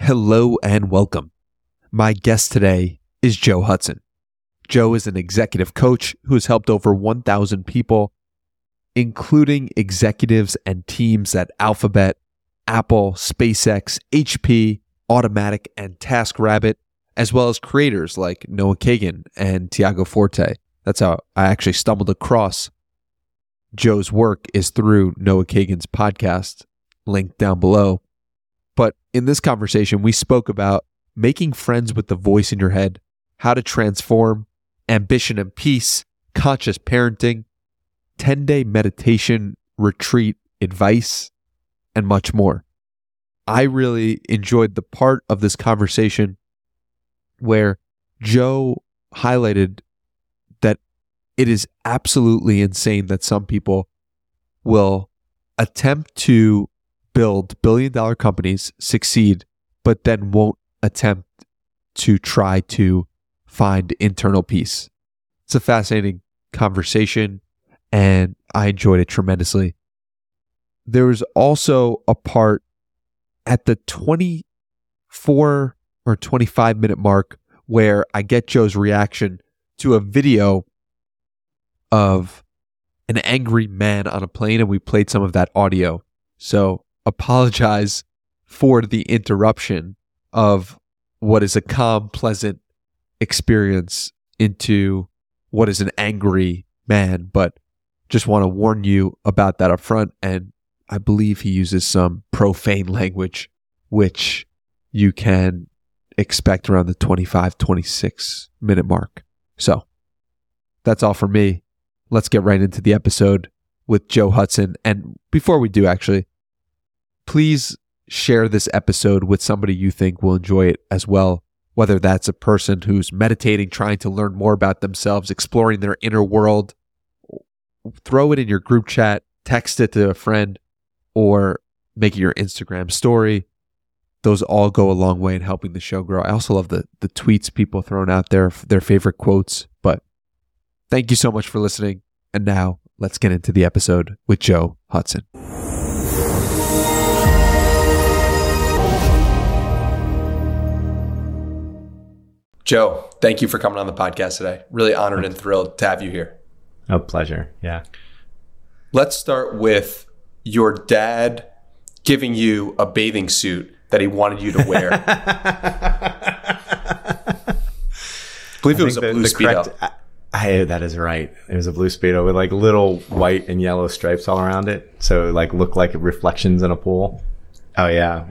Hello and welcome. My guest today is Joe Hudson. Joe is an executive coach who has helped over 1,000 people, including executives and teams at Alphabet, Apple, SpaceX, HP, Automatic, and TaskRabbit, as well as creators like Noah Kagan and Tiago Forte. That's how I actually stumbled across Joe's work is through Noah Kagan's podcast, linked down below. But in this conversation, we spoke about making friends with the voice in your head, how to transform, ambition and peace, conscious parenting, 10-day meditation retreat advice, and much more. I really enjoyed the part of this conversation where Joe highlighted that it is absolutely insane that some people will attempt to build billion-dollar companies, succeed, but then won't attempt to try to find internal peace. It's a fascinating conversation, and I enjoyed it tremendously. There was also a part at the 24 or 25-minute mark where I get Joe's reaction to a video of an angry man on a plane, and we played some of that audio. So apologize for the interruption of what is a calm, pleasant experience into what is an angry man, but just want to warn you about that up front. And I believe he uses some profane language, which you can expect around the 25, 26 minute mark. So that's all for me. Let's get right into the episode with Joe Hudson. And before we do, actually, please share this episode with somebody you think will enjoy it as well, whether that's a person who's meditating, trying to learn more about themselves, exploring their inner world. Throw it in your group chat, text it to a friend, or make it your Instagram story. Those all go a long way in helping the show grow. I also love the tweets people throwing out there, their favorite quotes. But thank you so much for listening. And now let's get into the episode with Joe Hudson. Joe, thank you for coming on the podcast today. Really honored and thrilled to have you here. A pleasure. Yeah. Let's start with your dad giving you a bathing suit that he wanted you to wear. I believe it was a blue Speedo. That is right. It was a blue Speedo with like little white and yellow stripes all around it. So it like looked like reflections in a pool. Oh yeah.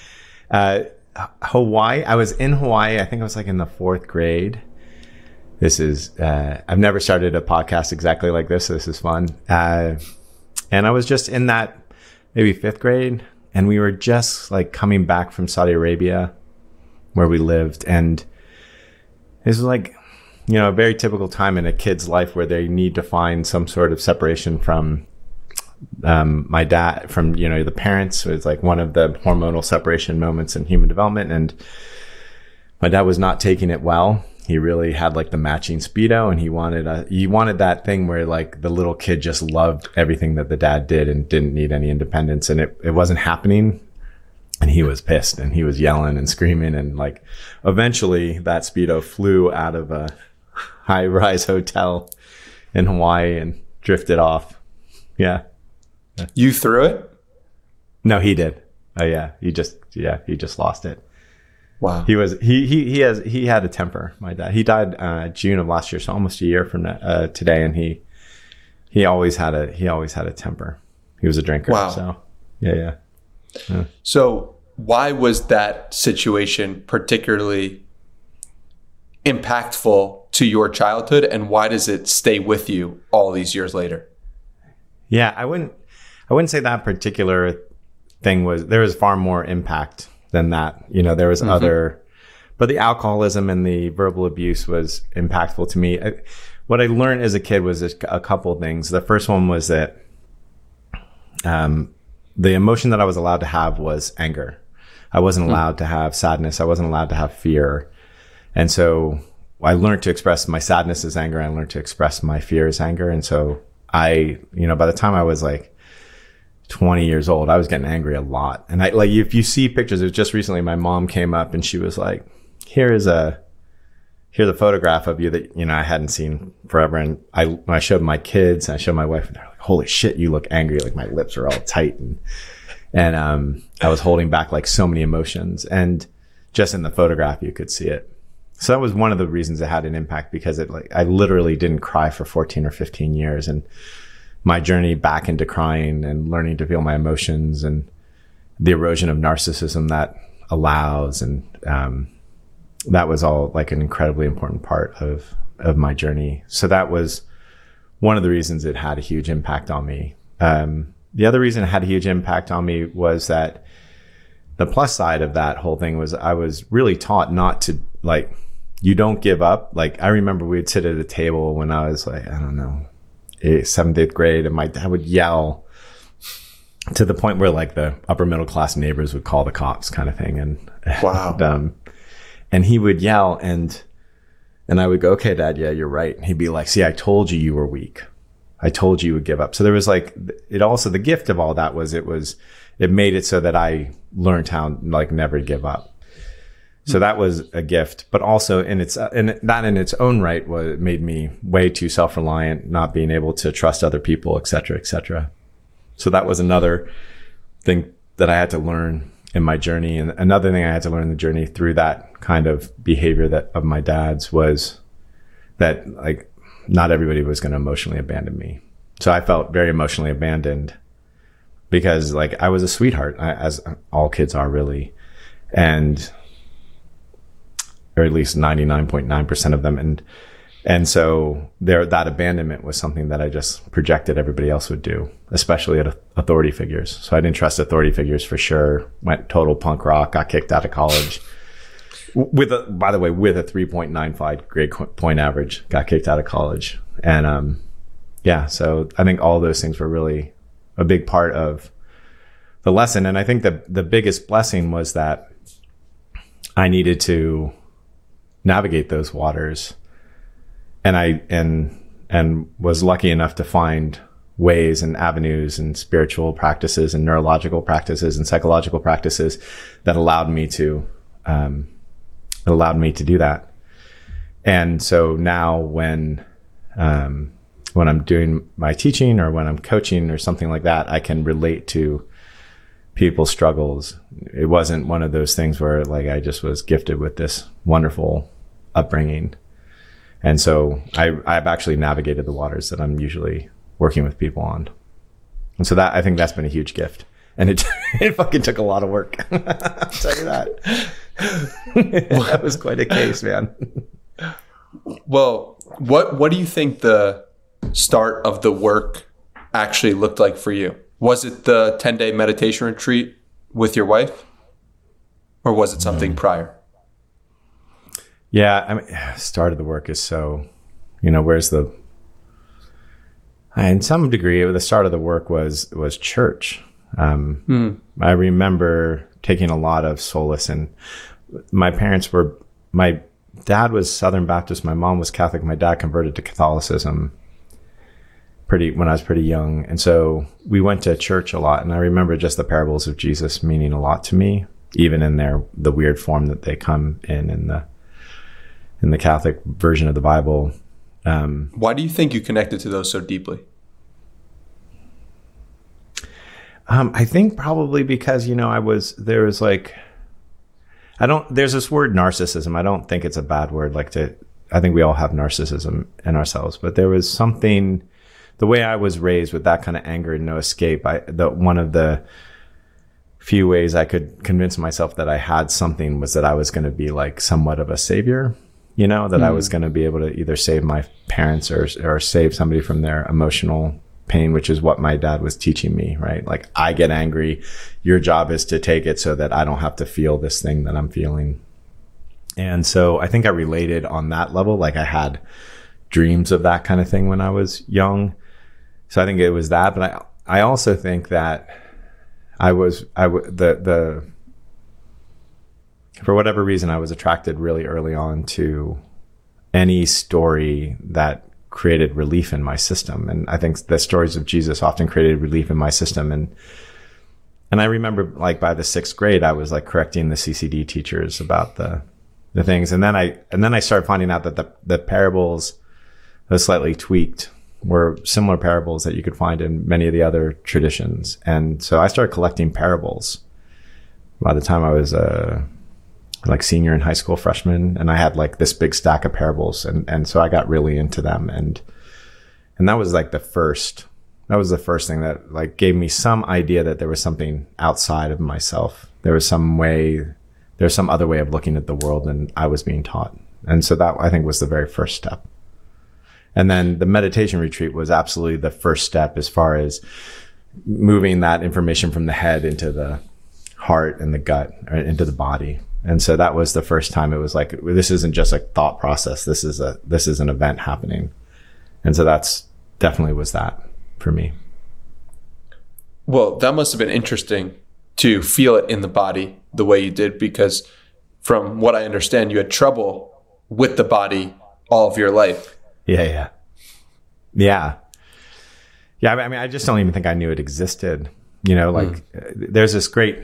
Hawaii. I was in Hawaii. I think I was like in the 4th grade. This is, I've never started a podcast exactly like this. So this is fun. And I was just in that maybe 5th grade, and we were just like coming back from Saudi Arabia where we lived. And it was like, you know, a very typical time in a kid's life where they need to find some sort of separation from my dad, from, you know, the parents. It was like one of the hormonal separation moments in human development. And my dad was not taking it well. He really had like the matching Speedo, and he wanted that thing where like the little kid just loved everything that the dad did and didn't need any independence. And it wasn't happening. And he was pissed, and he was yelling and screaming. And like eventually that Speedo flew out of a high-rise hotel in Hawaii and drifted off. Yeah. You threw it? No, he did. Oh yeah. He just lost it. Wow. He had a temper, my dad. He died June of last year, so almost a year from today, and he always had a temper. He was a drinker. Wow. So yeah. So why was that situation particularly impactful to your childhood, and why does it stay with you all these years later? Yeah, I wouldn't say that particular thing there was far more impact than that. You know, there was other, but the alcoholism and the verbal abuse was impactful to me. What I learned as a kid was a couple things. The first one was that the emotion that I was allowed to have was anger. I wasn't allowed to have sadness. I wasn't allowed to have fear. And so I learned to express my sadness as anger. I learned to express my fear as anger. And so by the time I was like 20 years old, I was getting angry a lot. And I like, if you see pictures, it was just recently, my mom came up and she was like, here's a photograph of you that, you know, I hadn't seen forever. And when I showed my kids and I showed my wife, and they're like, holy shit, you look angry. Like my lips are all tight. And I was holding back like so many emotions, and just in the photograph, you could see it. So that was one of the reasons it had an impact, because I literally didn't cry for 14 or 15 years. And my journey back into crying and learning to feel my emotions and the erosion of narcissism that allows. And, that was all like an incredibly important part of my journey. So that was one of the reasons it had a huge impact on me. The other reason it had a huge impact on me was that the plus side of that whole thing was I was really taught not to, like, you don't give up. Like, I remember we'd sit at a table when I was like, I don't know, 7th, 8th grade, and my dad would yell to the point where like the upper middle class neighbors would call the cops, kind of thing. And wow. And he would yell, and I would go, okay, Dad, yeah, you're right. And he'd be like, see, I told you you were weak. I told you would give up. So there was like, it also, the gift of all that was, it made it so that I learned how like never to give up. So that was a gift, but also that in its own right made me way too self-reliant, not being able to trust other people, et cetera, et cetera. So that was another thing that I had to learn in my journey. And another thing I had to learn in the journey through that kind of behavior of my dad's was that like not everybody was going to emotionally abandon me. So I felt very emotionally abandoned because like I was a sweetheart, as all kids are really. Or at least 99.9% of them. And so that abandonment was something that I just projected everybody else would do, especially at authority figures. So I didn't trust authority figures for sure. Went total punk rock, got kicked out of college by the way, with a 3.95 grade point average, got kicked out of college. And, so I think all those things were really a big part of the lesson. And I think the biggest blessing was that I needed to navigate those waters. And I was lucky enough to find ways and avenues and spiritual practices and neurological practices and psychological practices that allowed me to do that. And so now when I'm doing my teaching or when I'm coaching or something like that, I can relate to people's struggles. It wasn't one of those things where like I just was gifted with this wonderful upbringing. And so I've actually navigated the waters that I'm usually working with people on. And so I think that's been a huge gift. And it fucking took a lot of work. I'll tell you that. That was quite a case, man. Well, what do you think the start of the work actually looked like for you? Was it the 10-day meditation retreat with your wife? Or was it something prior? Yeah, I mean, start of the work is so, in some degree, the start of the work was church. I remember taking a lot of solace in my dad was Southern Baptist. My mom was Catholic. My dad converted to Catholicism when I was pretty young. And so we went to church a lot. And I remember just the parables of Jesus meaning a lot to me, even in the weird form that they come in the Catholic version of the Bible. Why do you think you connected to those so deeply? I think probably because, there's this word narcissism. I don't think it's a bad word. I think we all have narcissism in ourselves, but there was something, the way I was raised with that kind of anger and no escape. One of the few ways I could convince myself that I had something was that I was going to be like somewhat of a savior. I was going to be able to either save my parents or save somebody from their emotional pain, which is what my dad was teaching me, right? Like, I get angry. Your job is to take it so that I don't have to feel this thing that I'm feeling. And so I think I related on that level. Like, I had dreams of that kind of thing when I was young. So I think it was that. But I also think that for whatever reason, I was attracted really early on to any story that created relief in my system. And I think the stories of Jesus often created relief in my system. And I remember like by the 6th grade, I was like correcting the CCD teachers about the things. And then I started finding out that the parables that was slightly tweaked were similar parables that you could find in many of the other traditions. And so I started collecting parables by the time I was like senior in high school, freshman, and I had like this big stack of parables, and so I got really into them, and that was like the first thing that like gave me some idea that there was something outside of myself. There's some other way of looking at the world than I was being taught, and so that I think was the very first step. And then the meditation retreat was absolutely the first step as far as moving that information from the head into the heart and the gut, or into the body. And so that was the first time it was like, this isn't just a thought process. This is an event happening. And so that's definitely was that for me. Well, that must have been interesting to feel it in the body the way you did, because from what I understand, you had trouble with the body all of your life. Yeah. I mean, I just don't even think I knew it existed. There's this great,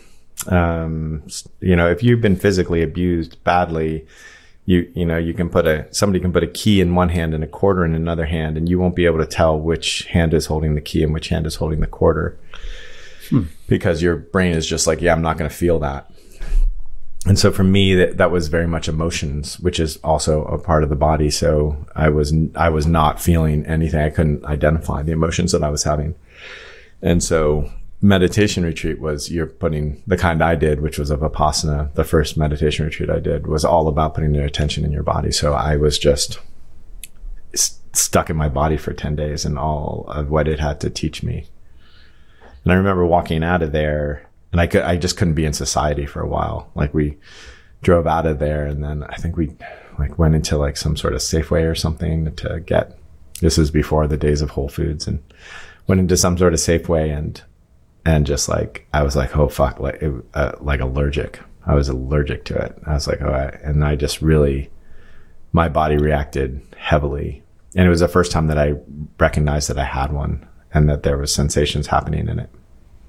if you've been physically abused badly, you can somebody can put a key in one hand and a quarter in another hand, and you won't be able to tell which hand is holding the key and which hand is holding the quarter, because your brain is just like, yeah, I'm not going to feel that. And so for me, that was very much emotions, which is also a part of the body. So I was not feeling anything. I couldn't identify the emotions that I was having. And so meditation retreat was, you're putting the kind I did, which was a Vipassana. The first meditation retreat I did was all about putting your attention in your body. So I was just stuck in my body for 10 days and all of what it had to teach me. And I remember walking out of there, and I just couldn't be in society for a while. Like we drove out of there, and then I think we like went into like some sort of Safeway or something this is before the days of Whole Foods, and went into some sort of Safeway and just like, I was like, oh fuck, like allergic. I was allergic to it. I was like, and I just really, my body reacted heavily. And it was the first time that I recognized that I had one and that there was sensations happening in it.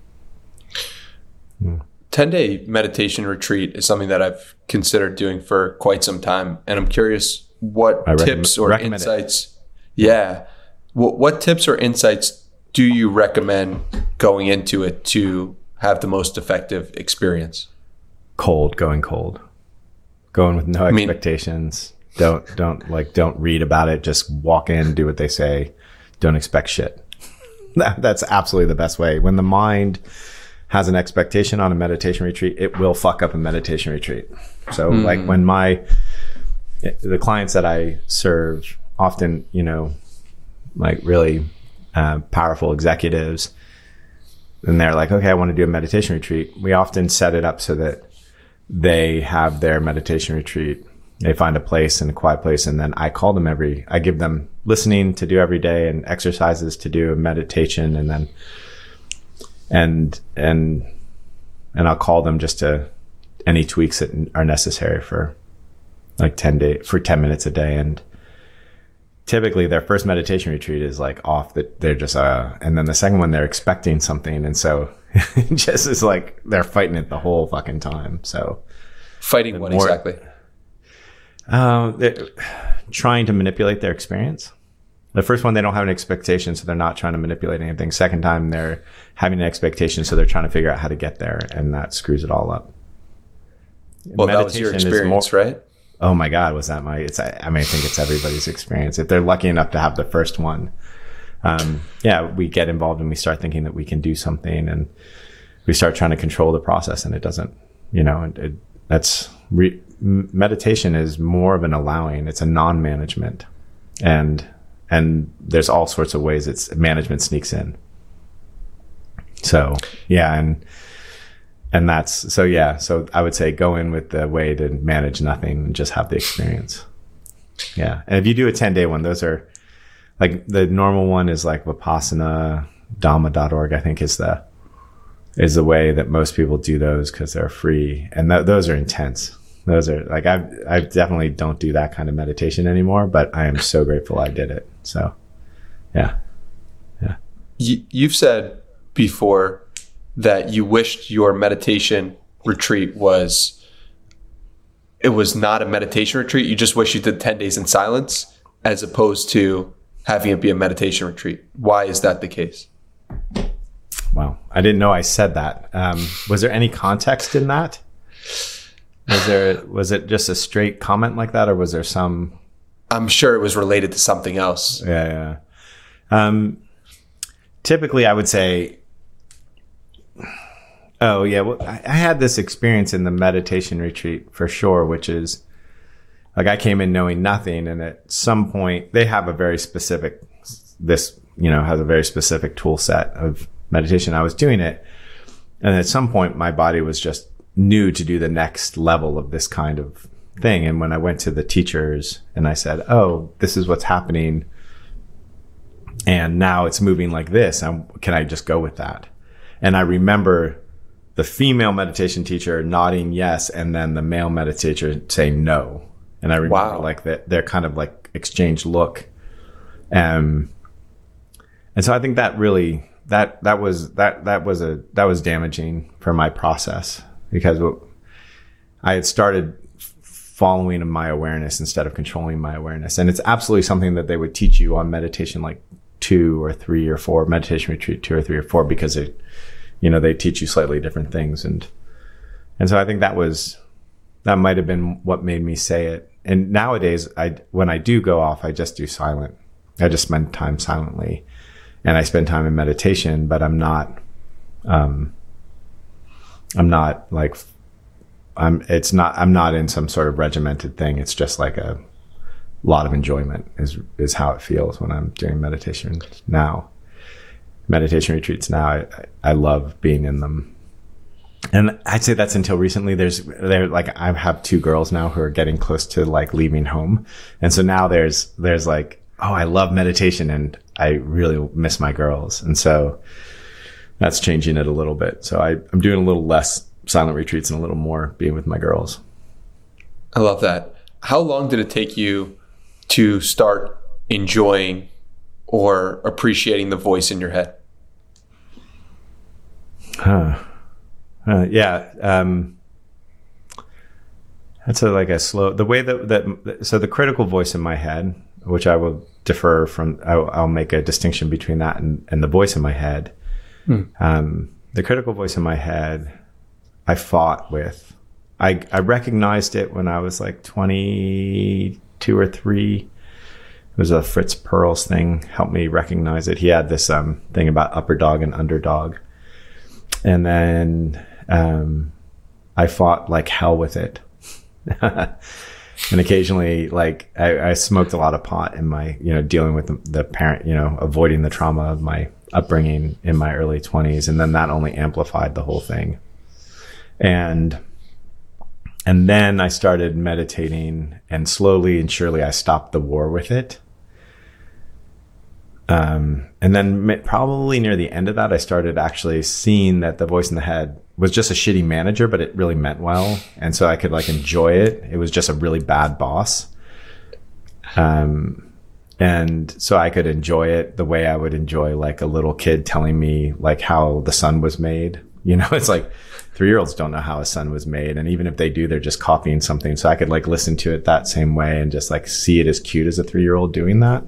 10-day meditation retreat is something that I've considered doing for quite some time. And I'm curious what tips or insights. Yeah. What tips or insights do you recommend going into it to have the most effective experience? Going with no expectations. Don't read about it. Just walk in, do what they say. Don't expect shit. That's absolutely the best way. When the mind has an expectation on a meditation retreat, it will fuck up a meditation retreat. So like when the clients that I serve often, like really powerful executives, and they're like, okay, I want to do a meditation retreat. We often set it up so that they have their meditation retreat. They find a place, and a quiet place, and then I call them I give them listening to do every day and exercises to do, a meditation, and then and I'll call them just to any tweaks that are necessary for like 10 minutes a day. And typically their first meditation retreat is like off, that they're just and then the second one they're expecting something, and so it just is like they're fighting it the whole fucking time. So fighting what exactly? They're trying to manipulate their experience. The first one, they don't have an expectation, so they're not trying to manipulate anything. Second time, they're having an expectation, so they're trying to figure out how to get there, and that screws it all up. Well, that was your experience, right? Oh my God, was that I think it's everybody's experience. If they're lucky enough to have the first one, we get involved and we start thinking that we can do something, and we start trying to control the process, and it doesn't, meditation is more of an allowing. It's a non-management, and there's all sorts of ways management sneaks in. So yeah, and that's so I would say go in with the way to manage nothing and just have the experience. Yeah. And if you do a 10-day one, those are like, the normal one is like Vipassana, Dhamma.org, I think is the way that most people do those, because they're free, and those are intense. Those are like, I definitely don't do that kind of meditation anymore, but I am so grateful I did it. So, yeah. You've said before that you wished your meditation retreat was not a meditation retreat. You just wish you did 10 days in silence as opposed to having it be a meditation retreat. Why is that the case? Wow. I didn't know I said that. Was there any context in that? Was it just a straight comment like that, or was there some? I'm sure it was related to something else. Yeah. Typically I would say, oh yeah, well, I had this experience in the meditation retreat for sure, which is like I came in knowing nothing, and at some point they have a very specific, has a very specific tool set of meditation. I was doing it, and at some point my body was just new to do the next level of this kind of thing. And when I went to the teachers and I said, oh, this is what's happening, and now it's moving like this, can I just go with that? And I remember the female meditation teacher nodding yes, and then the male meditator saying no. And I remember like that they're kind of like exchanged look. And so I think that really that was damaging for my process, because I had started following my awareness instead of controlling my awareness. And it's absolutely something that they would teach you on meditation like 2 or 3 or 4, meditation retreat 2 or 3 or 4, because they teach you slightly different things. And so I think that might have been what made me say it. And nowadays when I do go off, I just do silent. I just spend time silently, and I spend time in meditation, but I'm not in some sort of regimented thing. It's just like a lot of enjoyment is how it feels when I'm doing meditation retreats now. I love being in them. And I'd say that's until recently. I have 2 girls now who are getting close to like leaving home. And so now there's like, oh, I love meditation and I really miss my girls. And so that's changing it a little bit. So I'm doing a little less silent retreats and a little more being with my girls. I love that. How long did it take you to start enjoying or appreciating the voice in your head? That's a slow, the way so the critical voice in my head, which I will defer from, I'll make a distinction between that and the voice in my head. The critical voice in my head, I fought with. I recognized it when I was like 22 or 3. It was a Fritz Perls thing, helped me recognize it. He had this thing about upper dog and underdog. And then I fought like hell with it. And occasionally, like I smoked a lot of pot in my, dealing with the parent, avoiding the trauma of my upbringing in my early 20s. And then that only amplified the whole thing. And then I started meditating, and slowly and surely I stopped the war with it. And then probably near the end of that, I started actually seeing that the voice in the head was just a shitty manager, but it really meant well. And so I could like enjoy it. It was just a really bad boss. And so I could enjoy it the way I would enjoy like a little kid telling me like how the sun was made. It's like 3-year-olds don't know how a sun was made. And even if they do, they're just copying something. So I could like listen to it that same way and just like see it as cute as a 3-year-old doing that.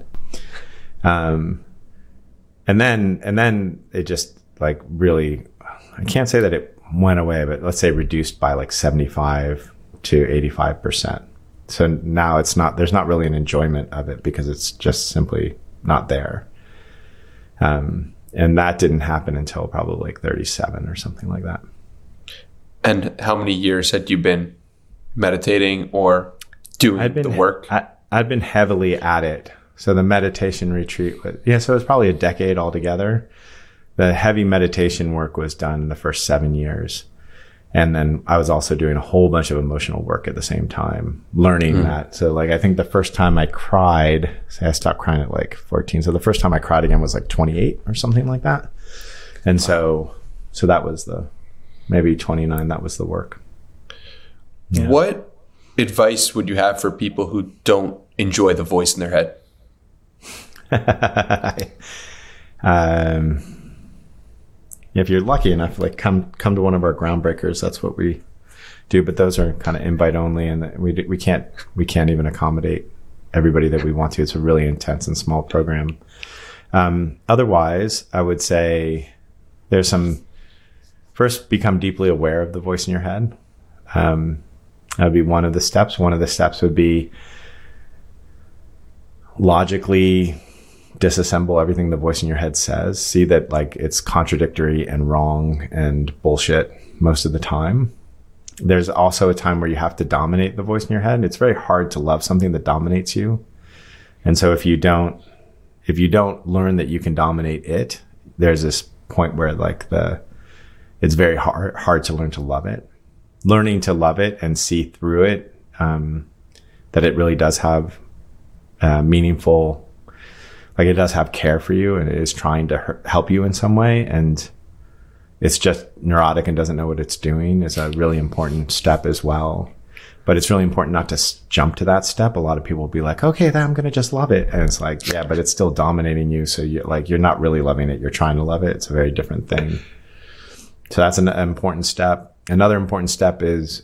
And then it just like really, I can't say that it went away, but let's say reduced by like 75 to 85%. So now there's not really an enjoyment of it because it's just simply not there. And that didn't happen until probably like 37 or something like that. And how many years had you been meditating or doing the work? I'd been heavily at it. So the meditation retreat, so it was probably a decade altogether. The heavy meditation work was done the first 7 years. And then I was also doing a whole bunch of emotional work at the same time, learning that. So like, I think the first time I cried, I stopped crying at like 14. So the first time I cried again was like 28 or something like that. And so that was maybe 29, that was the work. Yeah. What advice would you have for people who don't enjoy the voice in their head? If you're lucky enough, like come to one of our groundbreakers. That's what we do. But those are kind of invite only, and we can't even accommodate everybody that we want to. It's a really intense and small program. Otherwise, I would say there's some. First, become deeply aware of the voice in your head. That would be one of the steps. One of the steps would be logically disassemble everything the voice in your head says. See that like it's contradictory and wrong and bullshit most of the time. There's also a time where you have to dominate the voice in your head. It's very hard to love something that dominates you. And so if you don't learn that you can dominate it, there's this point where like it's very hard to learn to love it. Learning to love it and see through it, that it really does have meaningful, like it does have care for you and it is trying to help you in some way, and it's just neurotic and doesn't know what it's doing, is a really important step as well. But it's really important not to jump to that step. A lot of people will be like, okay, then I'm going to just love it. And it's like, yeah, but it's still dominating you. So you're not really loving it. You're trying to love it. It's a very different thing. So that's an important step. Another important step is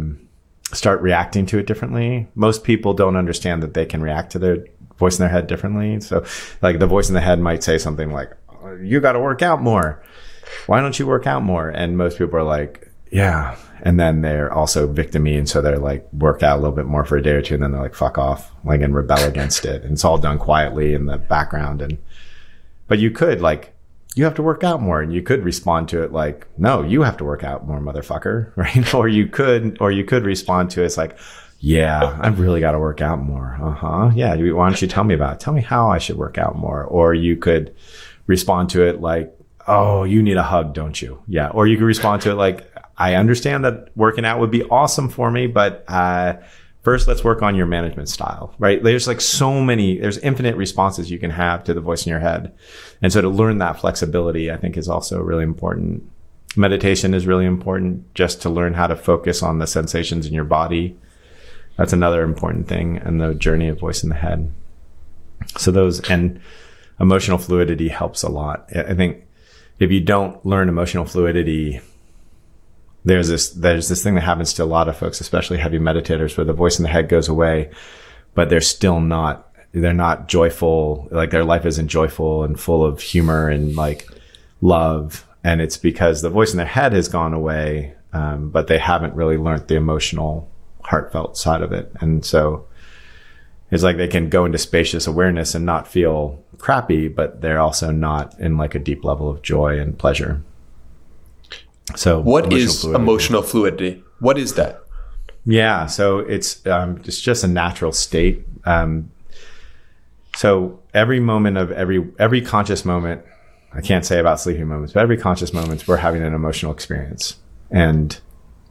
start reacting to it differently. Most people don't understand that they can react to their voice in their head differently. So like the voice in the head might say something like, you got to work out more. Why don't you work out more? And most people are like, yeah. And then they're also victim-y. And so they're like, work out a little bit more for a day or two. And then they're like, fuck off, like, and rebel against it. And it's all done quietly in the background. But you could like, you have to work out more, and you could respond to it like, no, you have to work out more, motherfucker. Right. Or you could respond to it. It's like, yeah, I've really got to work out more. Yeah. Why don't you tell me about it? Tell me how I should work out more. Or you could respond to it like, oh, you need a hug, don't you? Yeah. Or you could respond to it like, I understand that working out would be awesome for me, but first let's work on your management style, right? There's infinite responses you can have to the voice in your head. And so to learn that flexibility, I think, is also really important. Meditation is really important, just to learn how to focus on the sensations in your body. That's another important thing in the journey of voice in the head. So and emotional fluidity helps a lot. I think if you don't learn emotional fluidity, there's this thing that happens to a lot of folks, especially heavy meditators, where the voice in the head goes away, but they're not joyful. Like their life isn't joyful and full of humor and like love. And it's because the voice in their head has gone away, but they haven't really learned the emotional, heartfelt side of it. And so it's like they can go into spacious awareness and not feel crappy, but they're also not in like a deep level of joy and pleasure. So what is emotional fluidity? What is that? Yeah. So it's just a natural state. So every moment of every conscious moment, I can't say about sleeping moments, but every conscious moments, we're having an emotional experience. And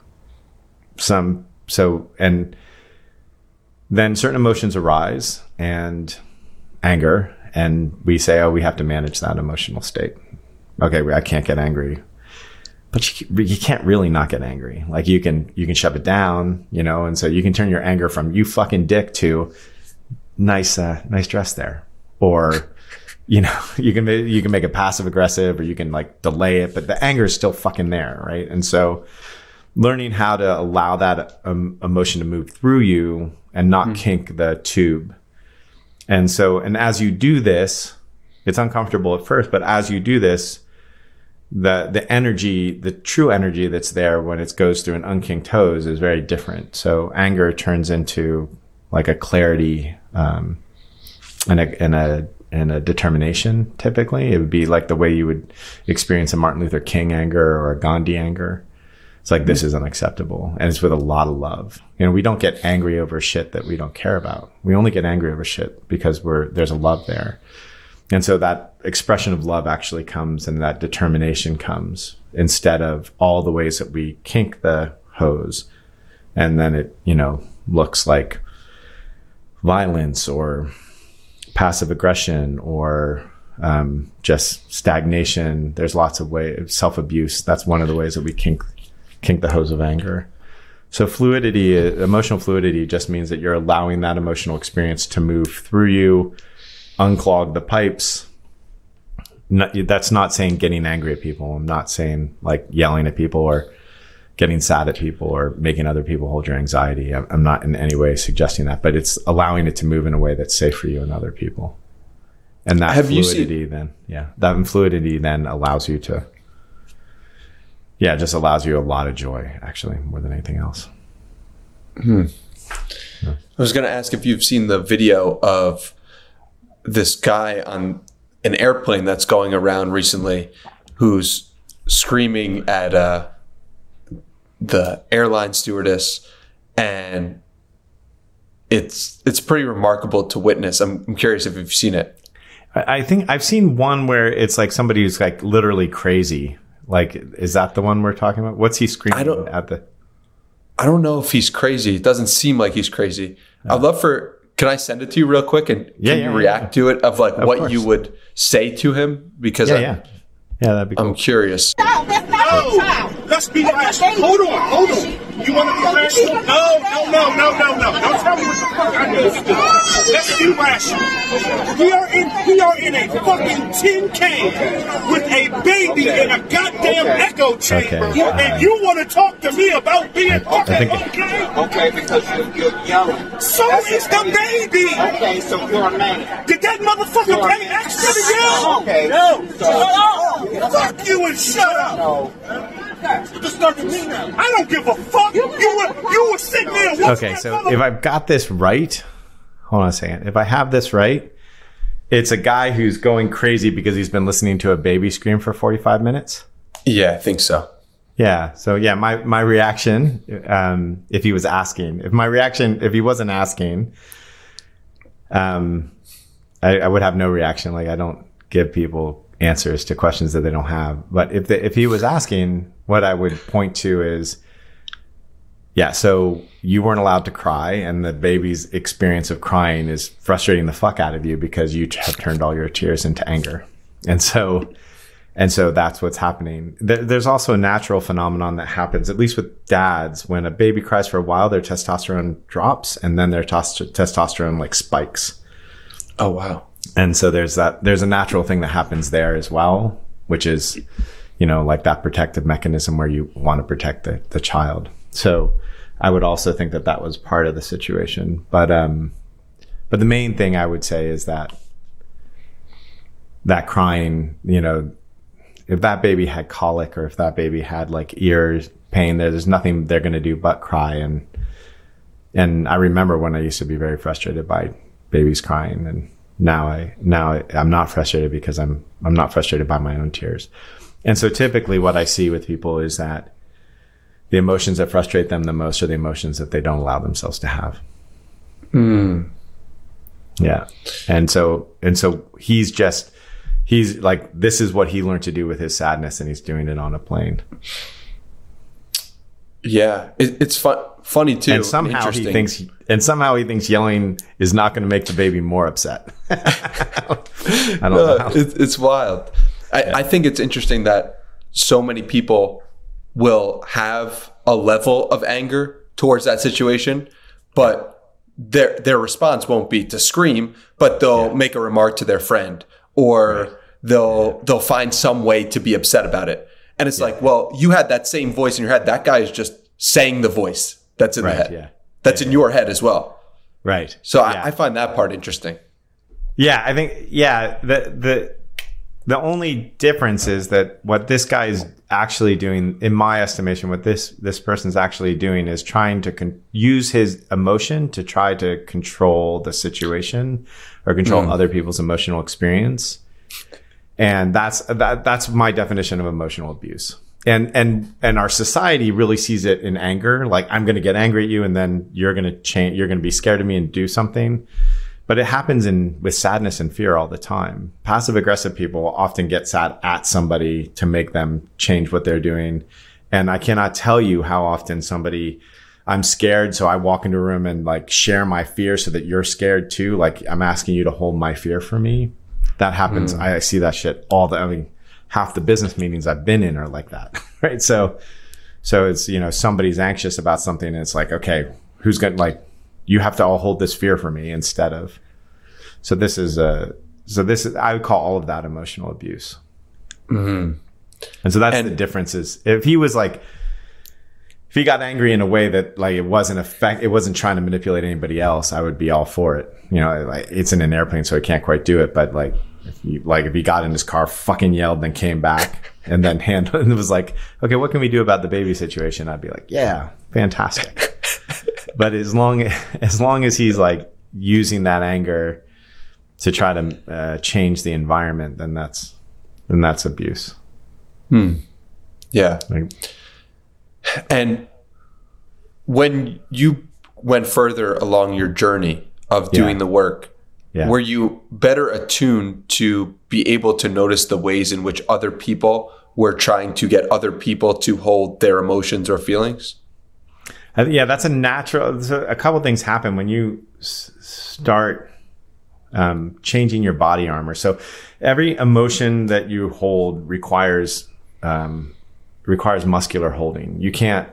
then certain emotions arise, and anger, and we say, oh, we have to manage that emotional state. Okay, I can't get angry. But you can't really not get angry. Like you can shove it down, and so you can turn your anger from you fucking dick to nice dress there. Or, you can make it passive aggressive, or you can like delay it, but the anger is still fucking there. Right. And so learning how to allow that emotion to move through you and not kink the tube. And as you do this, it's uncomfortable at first, but as you do this, the energy, the true energy that's there when it goes through an unkinked hose is very different. So anger turns into like a clarity, and a determination. Typically, it would be like the way you would experience a Martin Luther King anger or a Gandhi anger. It's like, this is unacceptable. And it's with a lot of love. We don't get angry over shit that we don't care about. We only get angry over shit because there's a love there. And so that expression of love actually comes, and that determination comes, instead of all the ways that we kink the hose. And then it, looks like violence or passive aggression or just stagnation. There's lots of ways. Self-abuse. That's one of the ways that we kink the hose of anger. So emotional fluidity just means that you're allowing that emotional experience to move through you unclog the pipes. That's not saying getting angry at people. I'm not saying like yelling at people or getting sad at people or making other people hold your anxiety. I'm not in any way suggesting that, but it's allowing it to move in a way that's safe for you and other people. And that fluidity then allows you to, just allows you a lot of joy, actually, more than anything else. Yeah. I was going to ask if you've seen the video of this guy on an airplane that's going around recently who's screaming at the airline stewardess, and it's pretty remarkable to witness. I'm curious if you've seen it. I think I've seen one where it's like somebody who's like literally crazy. Like, is that the one we're talking about? What's he screaming at the? I don't know if he's crazy. It doesn't seem like he's crazy. I'd love can I send it to you real quick and can you react to it of like what you would say to him? Because that'd be cool. I'm curious. No, let's be rational. Hold on. You want to be rational? No. Don't tell me what the fuck I need to do. Let's be rational. We are in a fucking tin can with a baby in a goddamn echo chamber. Okay. And you want to talk to me about being okay? Okay, because you're yelling. So is the baby. Okay, so you're a man. Did that motherfucker pay extra to yell? Okay. No. Fuck you and shut up. No. Just start to me now. I don't give a fuck. You were sitting there. Okay, so if I've got this right, hold on a second. If I have this right, it's a guy who's going crazy because he's been listening to a baby scream for 45 minutes. Yeah, I think so. Yeah. So my reaction, if he wasn't asking, I would have no reaction. Like, I don't give people answers to questions that they don't have. But if he was asking, what I would point to is, so you weren't allowed to cry, and the baby's experience of crying is frustrating the fuck out of you because you have turned all your tears into anger. And so that's what's happening. There's also a natural phenomenon that happens, at least with dads. When a baby cries for a while, their testosterone drops, and then their testosterone like spikes. Oh, wow. And so there's a natural thing that happens there as well, which is, like that protective mechanism where you want to protect the child. So I would also think that was part of the situation. But the main thing I would say is that crying, if that baby had colic or if that baby had like ear pain, there's nothing they're going to do but cry. And I remember when I used to be very frustrated by babies crying, and now I'm not frustrated because I'm not frustrated by my own tears. And so typically what I see with people is that the emotions that frustrate them the most are the emotions that they don't allow themselves to have. Yeah. And so he's like, this is what he learned to do with his sadness, and he's doing it on a plane. Yeah. It's funny too. And somehow he thinks yelling is not going to make the baby more upset. I don't know. It's wild. I think it's interesting that so many people will have a level of anger towards that situation, but their response won't be to scream, but they'll make a remark to their friend, or they'll find some way to be upset about it. And it's like, well, you had that same voice in your head. That guy is just saying the voice that's in the head. Yeah. That's in your head as well. Right. So I find that part interesting. Yeah, I think, the only difference is that what this guy is actually doing, in my estimation, what this person's actually doing is trying to use his emotion to try to control the situation or control other people's emotional experience. And that's my definition of emotional abuse. And our society really sees it in anger. Like, I'm going to get angry at you, and then you're going to change. You're going to be scared of me and do something. But it happens with sadness and fear all the time. Passive aggressive people often get sad at somebody to make them change what they're doing. And I cannot tell you how often I'm scared, so I walk into a room and like share my fear so that you're scared too. Like, I'm asking you to hold my fear for me. That happens. I see that shit half the business meetings I've been in are like that. Right. So it's, somebody's anxious about something, and it's like, okay, who's going to, like, you have to all hold this fear for me instead of. So this is I would call all of that emotional abuse. Mm-hmm. And so that's the difference is if he got angry in a way that like it wasn't trying to manipulate anybody else, I would be all for it. You know, like it's in an airplane, so he can't quite do it. But like if he got in his car, fucking yelled, then came back and then handled, and it was like, okay, what can we do about the baby situation? I'd be like, yeah, fantastic. But as long as he's like using that anger to try to change the environment, then that's abuse. Yeah. And when you went further along your journey of doing the work, were you better attuned to be able to notice the ways in which other people were trying to get other people to hold their emotions or feelings? Yeah, that's a natural. A couple things happen when you start changing your body armor. So every emotion that you hold requires muscular holding. You can't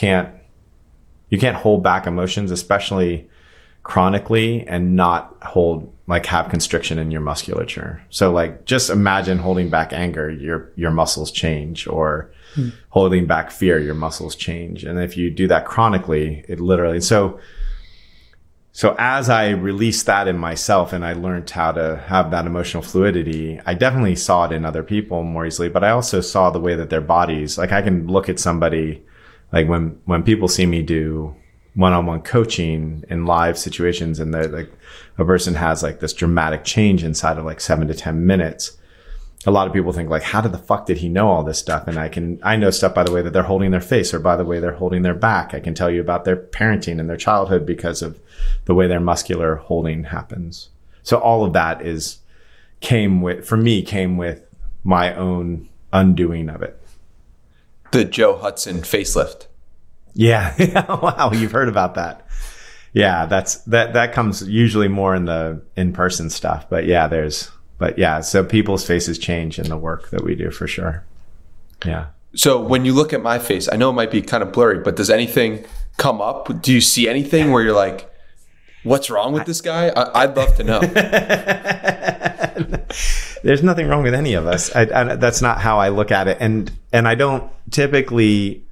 hold back emotions, especially chronically, and not have constriction in your musculature. So like just imagine holding back anger, your muscles change, or holding back fear, your muscles change. And if you do that chronically, it literally, so as I released that in myself and I learned how to have that emotional fluidity, I definitely saw it in other people more easily, but I also saw the way that their bodies, like I can look at somebody, like when people see me do one-on-one coaching in live situations and like a person has like this dramatic change inside of like 7 to 10 minutes. A lot of people think like, how the fuck did he know all this stuff? And I know stuff by the way that they're holding their face or by the way they're holding their back. I can tell you about their parenting and their childhood because of the way their muscular holding happens. So all of that came with my own undoing of it. The Joe Hudson facelift. Yeah. Wow. You've heard about that. Yeah. That comes usually more in the in-person stuff, but so people's faces change in the work that we do for sure. Yeah. So when you look at my face, I know it might be kind of blurry, but does anything come up? Do you see anything where you're like, what's wrong with this guy? I'd love to know. There's nothing wrong with any of us. That's not how I look at it. And I don't typically,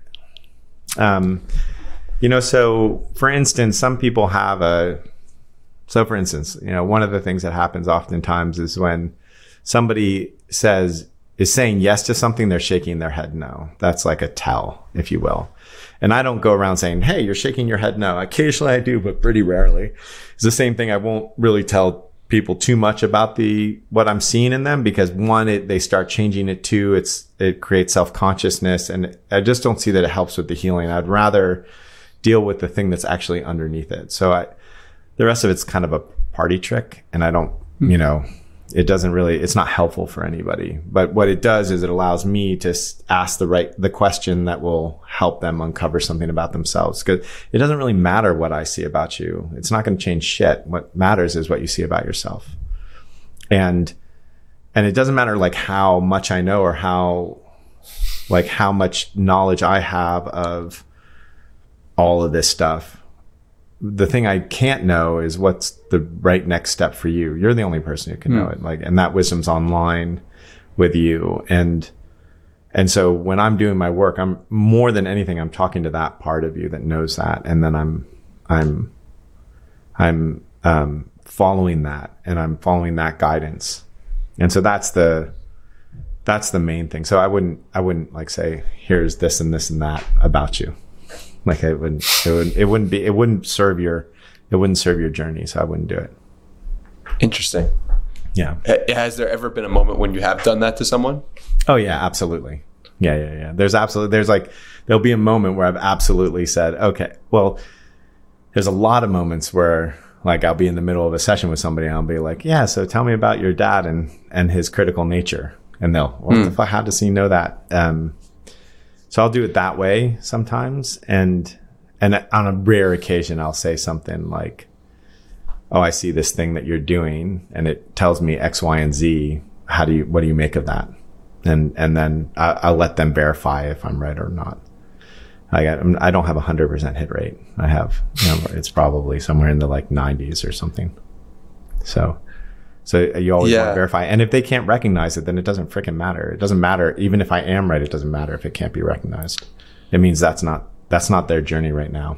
so for instance, some people have for instance, one of the things that happens oftentimes is when somebody is saying yes to something, they're shaking their head no. That's like a tell, if you will. And I don't go around saying, hey, you're shaking your head no. Occasionally I do, but pretty rarely. It's the same thing. I won't really tell people too much about what I'm seeing in them because one, they start changing it. Two, it creates self-consciousness. And I just don't see that it helps with the healing. I'd rather deal with the thing that's actually underneath it. So the rest of it's kind of a party trick, and I don't, it's not helpful for anybody. But what it does is it allows me to ask the question that will help them uncover something about themselves. Because it doesn't really matter what I see about you. It's not going to change shit. What matters is what you see about yourself. And it doesn't matter like how much I know or how much knowledge I have of all of this stuff. The thing I can't know is what's the right next step for you. You're the only person who can know it. And that wisdom's online with you. And so when I'm doing my work, I'm more than anything, I'm talking to that part of you that knows that. And then I'm following that, and I'm following that guidance. And so that's the main thing. So I wouldn't like say, here's this and this and that about you. Like it wouldn't serve your journey. So I wouldn't do it. Interesting. Yeah. Has there ever been a moment when you have done that to someone? Oh yeah, absolutely. Yeah. There'll be a moment where I've absolutely said, okay, well, there's a lot of moments where like I'll be in the middle of a session with somebody and I'll be like, yeah, so tell me about your dad and his critical nature. And what the fuck, how does he know that? So I'll do it that way sometimes. And on a rare occasion, I'll say something like, oh, I see this thing that you're doing and it tells me X, Y, and Z. What do you make of that? And then I'll let them verify if I'm right or not. I don't have 100% hit rate. I have, it's probably somewhere in the like 90s or something. So So you always want Yeah. to verify. And if they can't recognize it, then it doesn't freaking matter. It doesn't matter. Even if I am right, it doesn't matter if it can't be recognized. It means that's not their journey right now.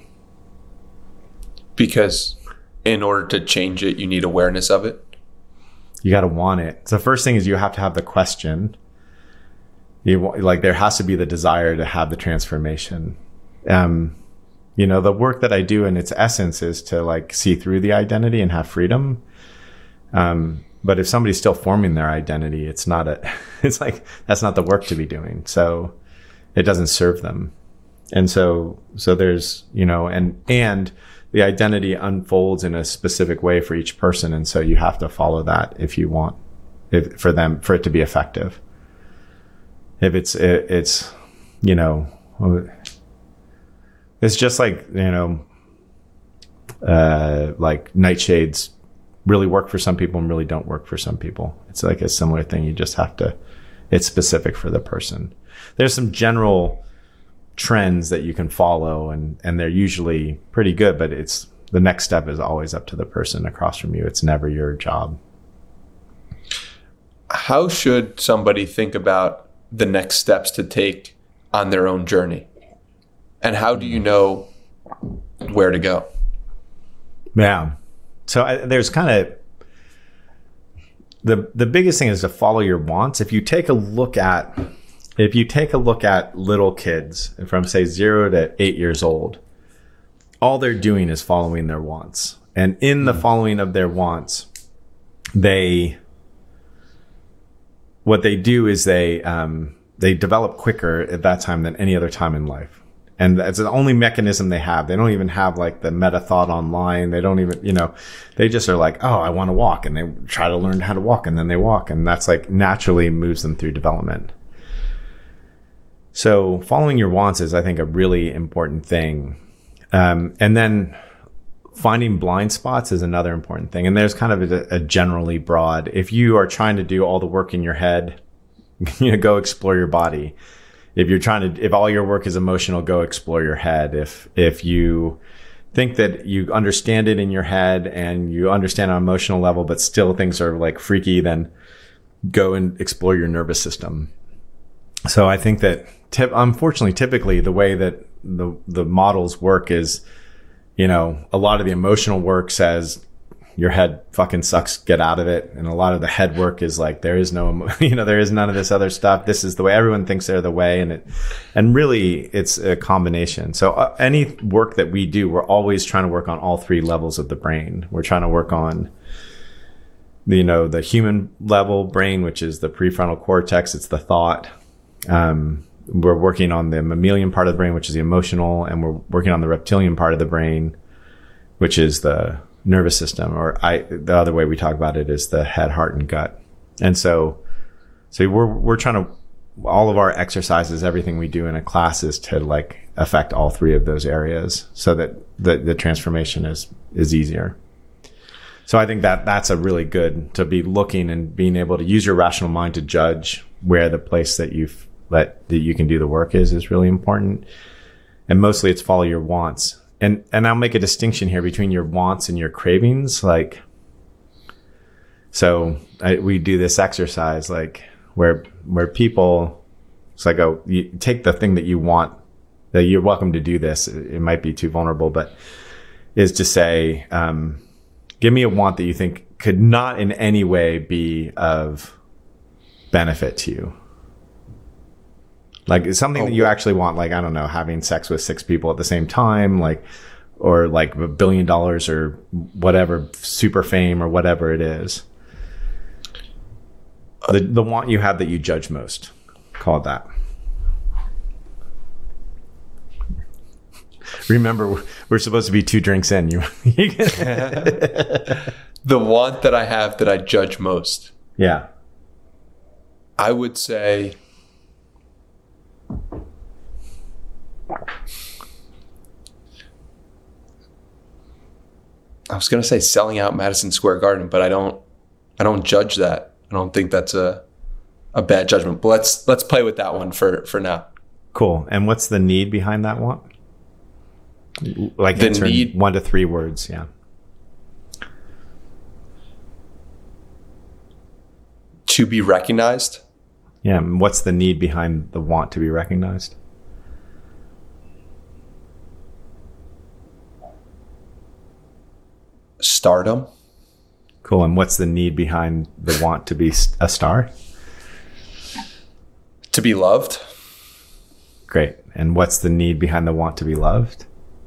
Because in order to change it, you need awareness of it. You got to want it. So the first thing is you have to have the question. There has to be the desire to have the transformation. The work that I do in its essence is to see through the identity and have freedom. But if somebody's still forming their identity, it's like, that's not the work to be doing. So it doesn't serve them. And so there's, and the identity unfolds in a specific way for each person. And so you have to follow that if you want for it to be effective. If it's just like nightshades really work for some people and really don't work for some people. It's like a similar thing. You just have to, it's specific for the person. There's some general trends that you can follow and they're usually pretty good, but it's the next step is always up to the person across from you. It's never your job. How should somebody think about the next steps to take on their own journey? And how do you know where to go? Yeah. So there's kind of the biggest thing is to follow your wants. If you take a look at little kids from say 0 to 8 years old, all they're doing is following their wants. And in the following of their wants, what they do is they develop quicker at that time than any other time in life. And that's the only mechanism they have. They don't even have the meta thought online. They don't even, they just are like, oh, I want to walk. And they try to learn how to walk and then they walk. And that's naturally moves them through development. So following your wants is, I think, a really important thing. And then finding blind spots is another important thing. And there's kind of a generally broad, if you are trying to do all the work in your head, go explore your body. If all your work is emotional, go explore your head. If you think that you understand it in your head and you understand on an emotional level, but still things are freaky, then go and explore your nervous system. So I think that unfortunately, typically the way that the models work is, a lot of the emotional work says your head fucking sucks, get out of it. And a lot of the head work is there is no, there is none of this other stuff. This is the way everyone thinks they're the way. And really it's a combination. So any work that we do, we're always trying to work on all three levels of the brain. We're trying to work on, the human level brain, which is the prefrontal cortex. It's the thought. We're working on the mammalian part of the brain, which is the emotional, and we're working on the reptilian part of the brain, which is the nervous system, or the other way we talk about it is the head, heart, and gut. And so we're trying to, all of our exercises, everything we do in a class is to affect all three of those areas so that the transformation is easier. So I think that's a really good to be looking and being able to use your rational mind to judge where the place that that you can do the work is really important. And mostly it's follow your wants. And I'll make a distinction here between your wants and your cravings. We do this exercise where people, it's you take the thing that you want, that you're welcome to do this. It might be too vulnerable, but is to say, give me a want that you think could not in any way be of benefit to you. Something that you actually want, I don't know, having sex with 6 people at the same time, or $1 billion or whatever, super fame or whatever it is. The want you have that you judge most. Call it that. Remember, we're supposed to be 2 drinks in. The want that I have that I judge most. Yeah. I would say I was going to say selling out Madison Square Garden, but I don't judge that. I don't think that's a bad judgment. But let's play with that one for now. Cool. And what's the need behind that want? The need, 1 to 3 words. Yeah. To be recognized. Yeah. And what's the need behind the want to be recognized? Stardom. Cool. And what's the need behind the want to be a star? To be loved. Great. And what's the need behind the want to be loved?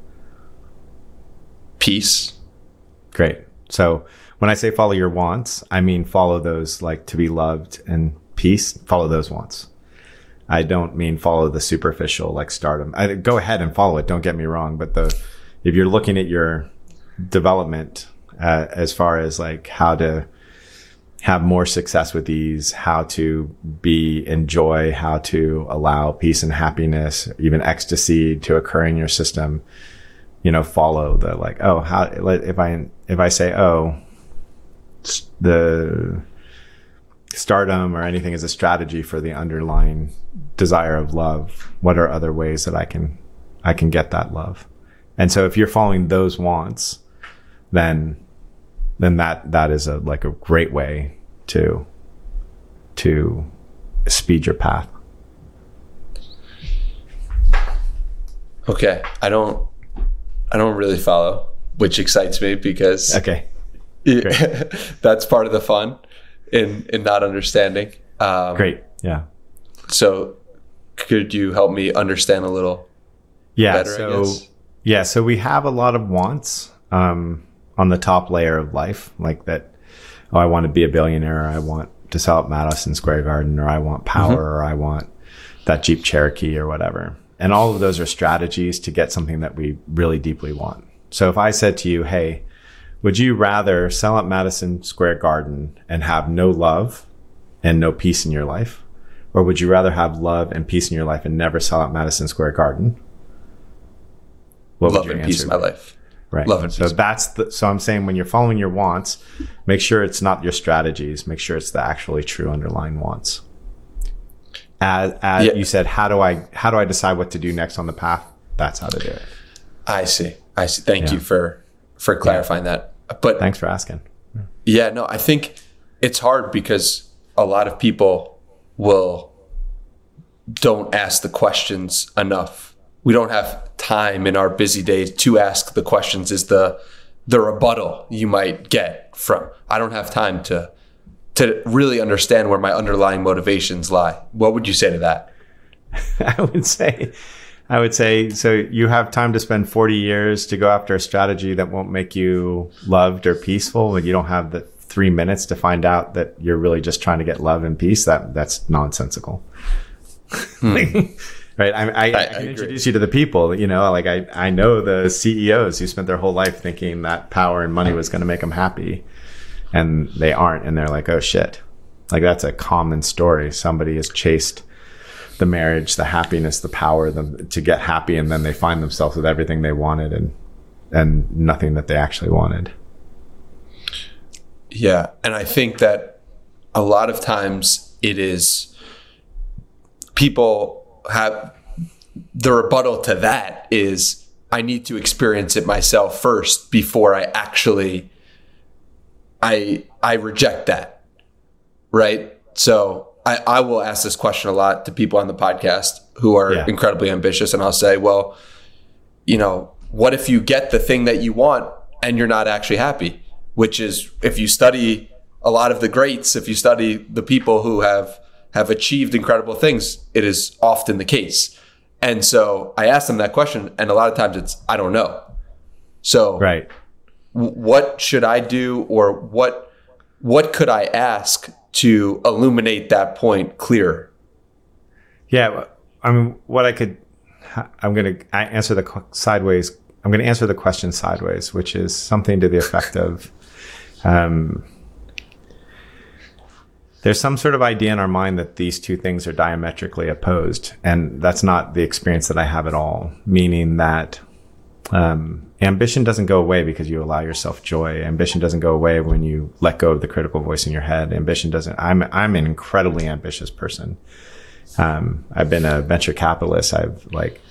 Peace. Great. So when I say follow your wants, I mean follow those, like to be loved and peace. Follow those wants. I don't mean follow the superficial, like stardom. Go ahead and follow it. Don't get me wrong. But if you're looking at your development as far as like how to have more success with ease, how to enjoy, how to allow peace and happiness, even ecstasy to occur in your system, follow the like, oh, how, if I say, oh, the stardom or anything is a strategy for the underlying desire of love, what are other ways that I can get that love? And so if you're following those wants, then that is a great way to speed your path. Okay. I don't really follow, which excites me because okay, that's part of the fun in not understanding. Great. Yeah. So could you help me understand a little better, I guess? Yeah. So we have a lot of wants on the top layer of life, like that. Oh, I want to be a billionaire, or I want to sell at Madison Square Garden, or I want power, or I want that Jeep Cherokee or whatever. And all of those are strategies to get something that we really deeply want. So if I said to you, hey, would you rather sell at Madison Square Garden and have no love and no peace in your life? Or would you rather have love and peace in your life and never sell at Madison Square Garden? What love and peace in my life. Right. Love and so peace. So I'm saying when you're following your wants, make sure it's not your strategies. Make sure it's the actually true underlying wants. You said, how do I decide what to do next on the path? That's how to do it. I see. Thank you for clarifying that. But thanks for asking. Yeah, no, I think it's hard because a lot of people don't ask the questions enough. We don't have time in our busy days to ask the questions is the rebuttal you might get from, I don't have time to really understand where my underlying motivations lie. What would you say to that? I would say, so you have time to spend 40 years to go after a strategy that won't make you loved or peaceful, and you don't have the 3 minutes to find out that you're really just trying to get love and peace. That's nonsensical. Right. I can introduce you to the people, I know the CEOs who spent their whole life thinking that power and money was going to make them happy, and they aren't. And they're like, oh shit. Like that's a common story. Somebody has chased the marriage, the happiness, the power to get happy. And then they find themselves with everything they wanted and nothing that they actually wanted. Yeah. And I think that a lot of times it is people have the rebuttal to that is I need to experience it myself first before I actually I reject that. Right. So I will ask this question a lot to people on the podcast who are incredibly ambitious. And I'll say, well, what if you get the thing that you want and you're not actually happy? Which is, if you study a lot of the greats, if you study the people who have achieved incredible things, it is often the case. And so I ask them that question, and a lot of times it's, I don't know. So right. What should I do, or what could I ask to illuminate that point clearer? Yeah. I mean, I'm going to answer the question sideways, which is something to the effect of, there's some sort of idea in our mind that these two things are diametrically opposed. And that's not the experience that I have at all. Meaning that, ambition doesn't go away because you allow yourself joy. Ambition doesn't go away when you let go of the critical voice in your head. I'm an incredibly ambitious person. I've been a venture capitalist. I've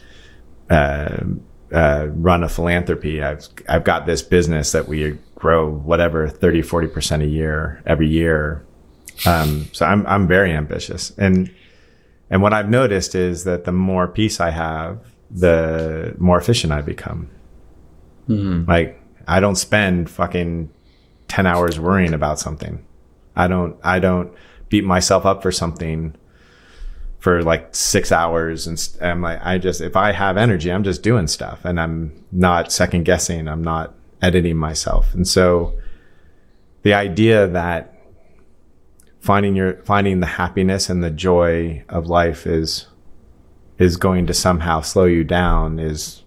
run a philanthropy. I've got this business that we grow 30, 40% every year. So I'm very ambitious. And what I've noticed is that the more peace I have, the more efficient I become. Like, I don't spend fucking 10 hours worrying about something. I don't beat myself up for something for like 6 hours. And I'm like, if I have energy, I'm just doing stuff, and I'm not second guessing. I'm not editing myself. And so the idea that finding the happiness and the joy of life is going to somehow slow you down is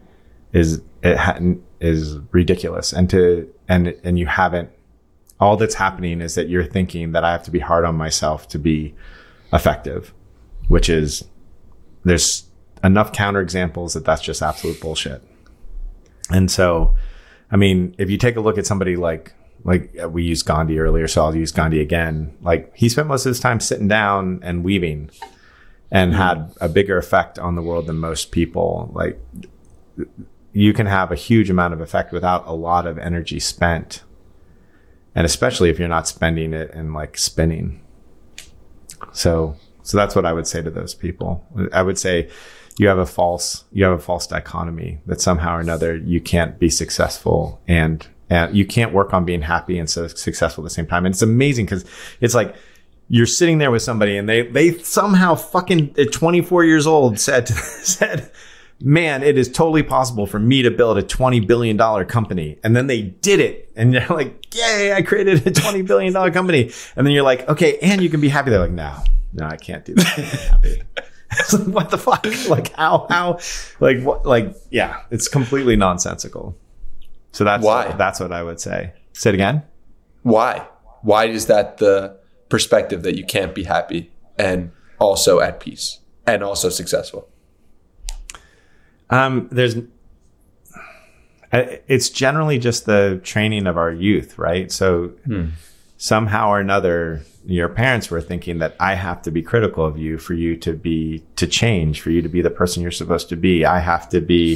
ridiculous. And you haven't, all that's happening is that you're thinking that I have to be hard on myself to be effective, which is, there's enough counterexamples that that's just absolute bullshit. And so, I mean, if you take a look at somebody like we used Gandhi earlier, so I'll use Gandhi again. Like, he spent most of his time sitting down and weaving, and had a bigger effect on the world than most people. Like, you can have a huge amount of effect without a lot of energy spent. And especially if you're not spending it in like spinning. So that's what I would say to those people. I would say you have a false dichotomy that somehow or another you can't be successful and you can't work on being happy and so successful at the same time. And it's amazing because it's like you're sitting there with somebody and they somehow fucking at 24 years old said, man, it is totally possible for me to build a $20 billion company. And then they did it. And they're like, yay, I created a $20 billion company. And then you're like, okay, and you can be happy. They're like, no, I can't do that. I'm happy. It's like, what the fuck? Like, how, like, what, like, yeah, it's completely nonsensical. So that's what I would say. Say it again. Why is that the perspective that you can't be happy and also at peace and also successful? It's generally just the training of our youth, right? So somehow or another, your parents were thinking that I have to be critical of you for you to change, for you to be the person you're supposed to be. I have to be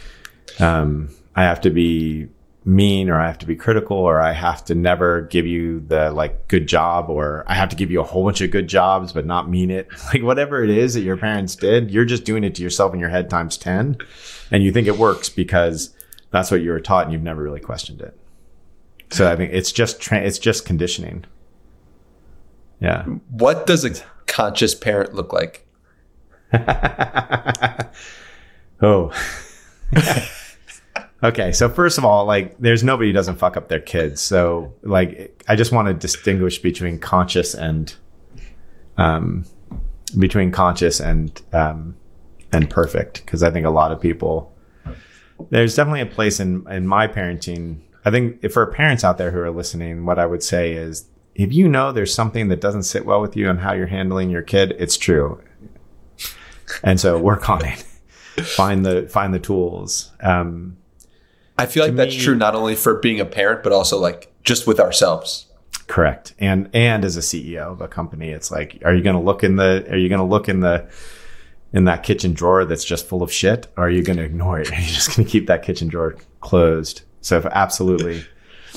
mean, or I have to be critical, or I have to never give you the like good job, or I have to give you a whole bunch of good jobs but not mean it. Like, whatever it is that your parents did, you're just doing it to yourself in your head times 10, and you think it works because that's what you were taught and you've never really questioned it. So I think it's just conditioning. Yeah. What does a conscious parent look like? Oh. Okay, so first of all, like, there's nobody who doesn't fuck up their kids. So, like, I just want to distinguish between conscious and perfect, because I think a lot of people, there's definitely a place in my parenting. I think if for parents out there who are listening, what I would say is, if you know there's something that doesn't sit well with you and how you're handling your kid, it's true, and so work on it. Find the tools. I feel like that's true not only for being a parent, but also like just with ourselves. Correct. And as a CEO of a company, it's like, are you going to look in that kitchen drawer that's just full of shit? Or are you going to ignore it? Are you just going to keep that kitchen drawer closed? So absolutely.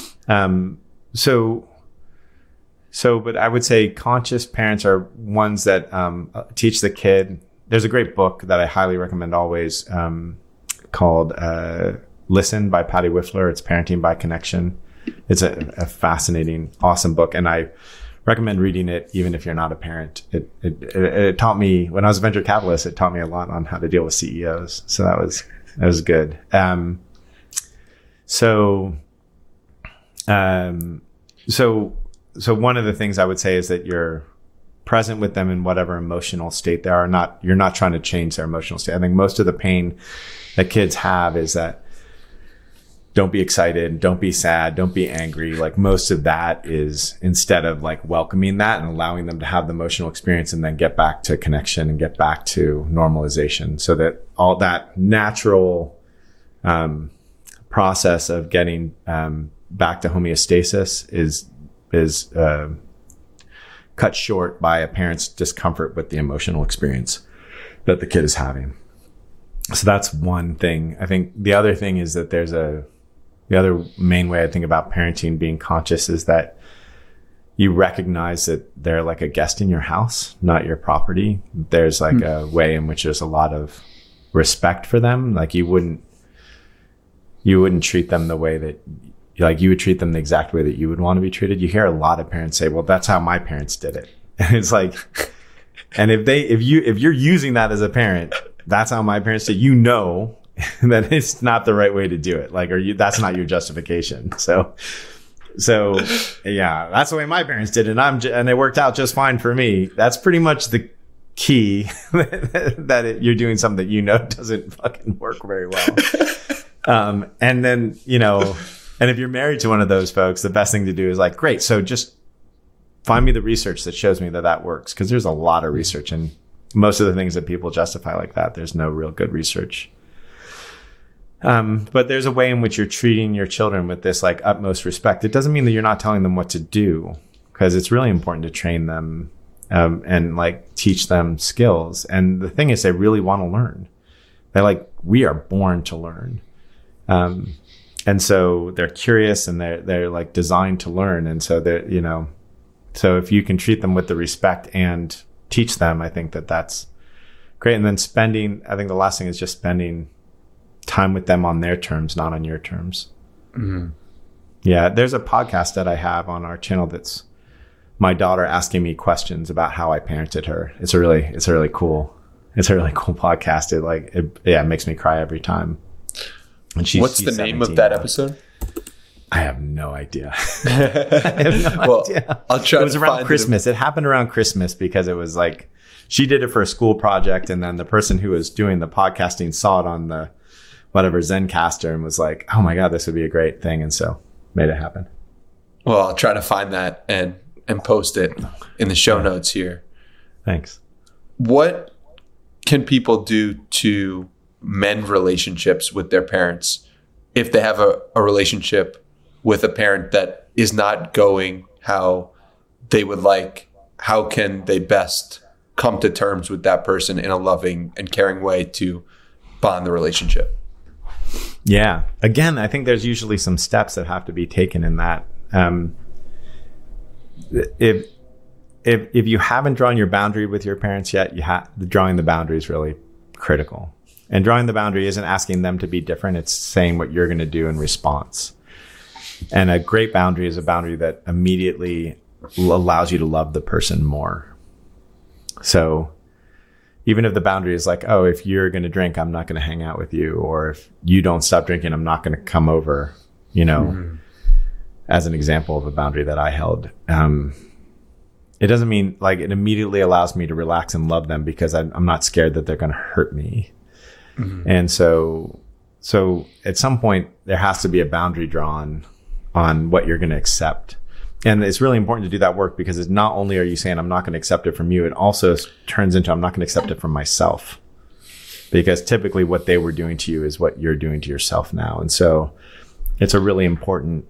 So, but I would say conscious parents are ones that teach the kid. There's a great book that I highly recommend always, called Listen by Patty Whiffler. It's Parenting by Connection. It's a fascinating, awesome book, and I recommend reading it even if you're not a parent. It taught me, when I was a venture capitalist, it taught me a lot on how to deal with CEOs. So that was good. So one of the things I would say is that you're present with them in whatever emotional state they are. You're not trying to change their emotional state. I think most of the pain that kids have is that don't be excited, don't be sad, don't be angry. Like, most of that is, instead of like welcoming that and allowing them to have the emotional experience and then get back to connection and get back to normalization, so that all that natural process of getting back to homeostasis is cut short by a parent's discomfort with the emotional experience that the kid is having. So that's one thing. I think the other thing is that the other main way I think about parenting being conscious is that you recognize that they're like a guest in your house, not your property. There's like a way in which there's a lot of respect for them. Like you wouldn't treat them the way that, like, you would treat them the exact way that you would want to be treated. You hear a lot of parents say, well, that's how my parents did it. And it's like, and if you're using that as a parent, that's how my parents did, you know, that it's not the right way to do it. Like, that's not your justification. So yeah, that's the way my parents did it. And it worked out just fine for me. That's pretty much the key that you're doing something that, you know, doesn't fucking work very well. And then, you know, and if you're married to one of those folks, the best thing to do is like, great. So just find me the research that shows me that works. Cause there's a lot of research, and most of the things that people justify like that, there's no real good research. But there's a way in which you're treating your children with this like utmost respect. It doesn't mean that you're not telling them what to do, because it's really important to train them, and like teach them skills. And the thing is, they really want to learn. They're like, we are born to learn. And so they're curious, and they're like designed to learn. And so they're, you know, so if you can treat them with the respect and teach them, I think that's great. And then I think the last thing is just spending time with them on their terms, not on your terms. Mm-hmm. Yeah. There's a podcast that I have on our channel that's my daughter asking me questions about how I parented her. It's a really cool podcast. It makes me cry every time. And what's the name of that episode? I have no idea. I have no idea. I'll try. It was around Christmas. It happened around Christmas because it was like, she did it for a school project, and then the person who was doing the podcasting saw it on the whatever Zencaster and was like, oh my God, this would be a great thing. And so made it happen. Well, I'll try to find that and post it in the show notes here. Thanks. What can people do to mend relationships with their parents if they have a relationship with a parent that is not going how they would like? How can they best come to terms with that person in a loving and caring way to bond the relationship? Yeah. Again, I think there's usually some steps that have to be taken in that. If you haven't drawn your boundary with your parents yet, drawing the boundary is really critical. And drawing the boundary isn't asking them to be different. It's saying what you're going to do in response. And a great boundary is a boundary that immediately allows you to love the person more. So even if the boundary is like, oh, if you're going to drink, I'm not going to hang out with you. Or if you don't stop drinking, I'm not going to come over, you know, as an example of a boundary that I held. It doesn't mean like it immediately allows me to relax and love them because I'm not scared that they're going to hurt me. Mm-hmm. And so at some point there has to be a boundary drawn on what you're going to accept. And it's really important to do that work because it's not only are you saying I'm not going to accept it from you, it also turns into I'm not going to accept it from myself, because typically what they were doing to you is what you're doing to yourself now. And so that's a really important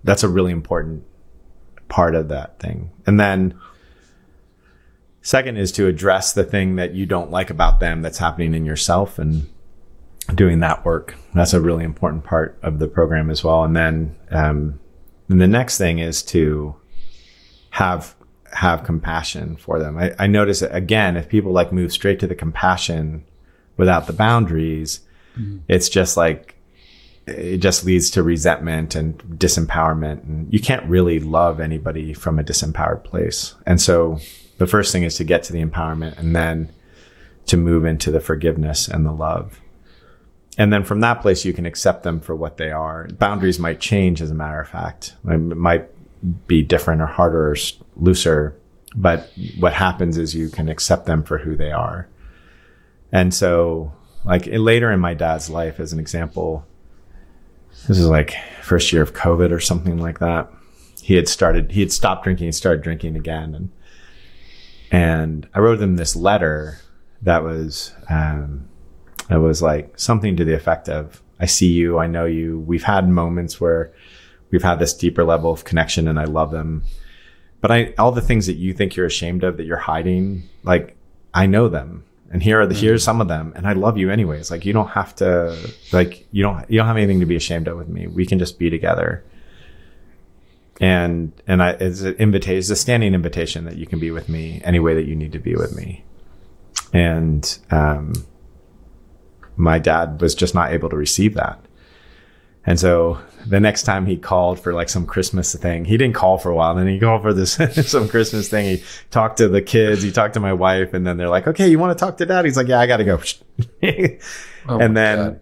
part of that thing. And then second is to address the thing that you don't like about them that's happening in yourself and doing that work. That's a really important part of the program as well. And then, and the next thing is to have compassion for them. I notice that, again, if people like move straight to the compassion without the boundaries, it's just like, it just leads to resentment and disempowerment. And you can't really love anybody from a disempowered place. And so the first thing is to get to the empowerment and then to move into the forgiveness and the love. And then from that place, you can accept them for what they are. Boundaries might change, as a matter of fact. It might be different or harder or looser. But what happens is you can accept them for who they are. And so, like later in my dad's life, as an example, this is like first year of COVID or something like that. He had stopped drinking. He started drinking again. And I wrote him this letter that was like something to the effect of, I see you, I know you. We've had moments where we've had this deeper level of connection and I love them. But all the things that you think you're ashamed of, that you're hiding, like I know them. And here's some of them. And I love you anyways. Like you don't have to, like, you don't have anything to be ashamed of with me. We can just be together. It's an invitation, it's a standing invitation that you can be with me any way that you need to be with me. And my dad was just not able to receive that. And so the next time he called for like some Christmas thing, he didn't call for a while. Then he called for this some Christmas thing. He talked to the kids, he talked to my wife, and then they're like, "Okay, you want to talk to dad?" He's like, "Yeah, I got to go." And then,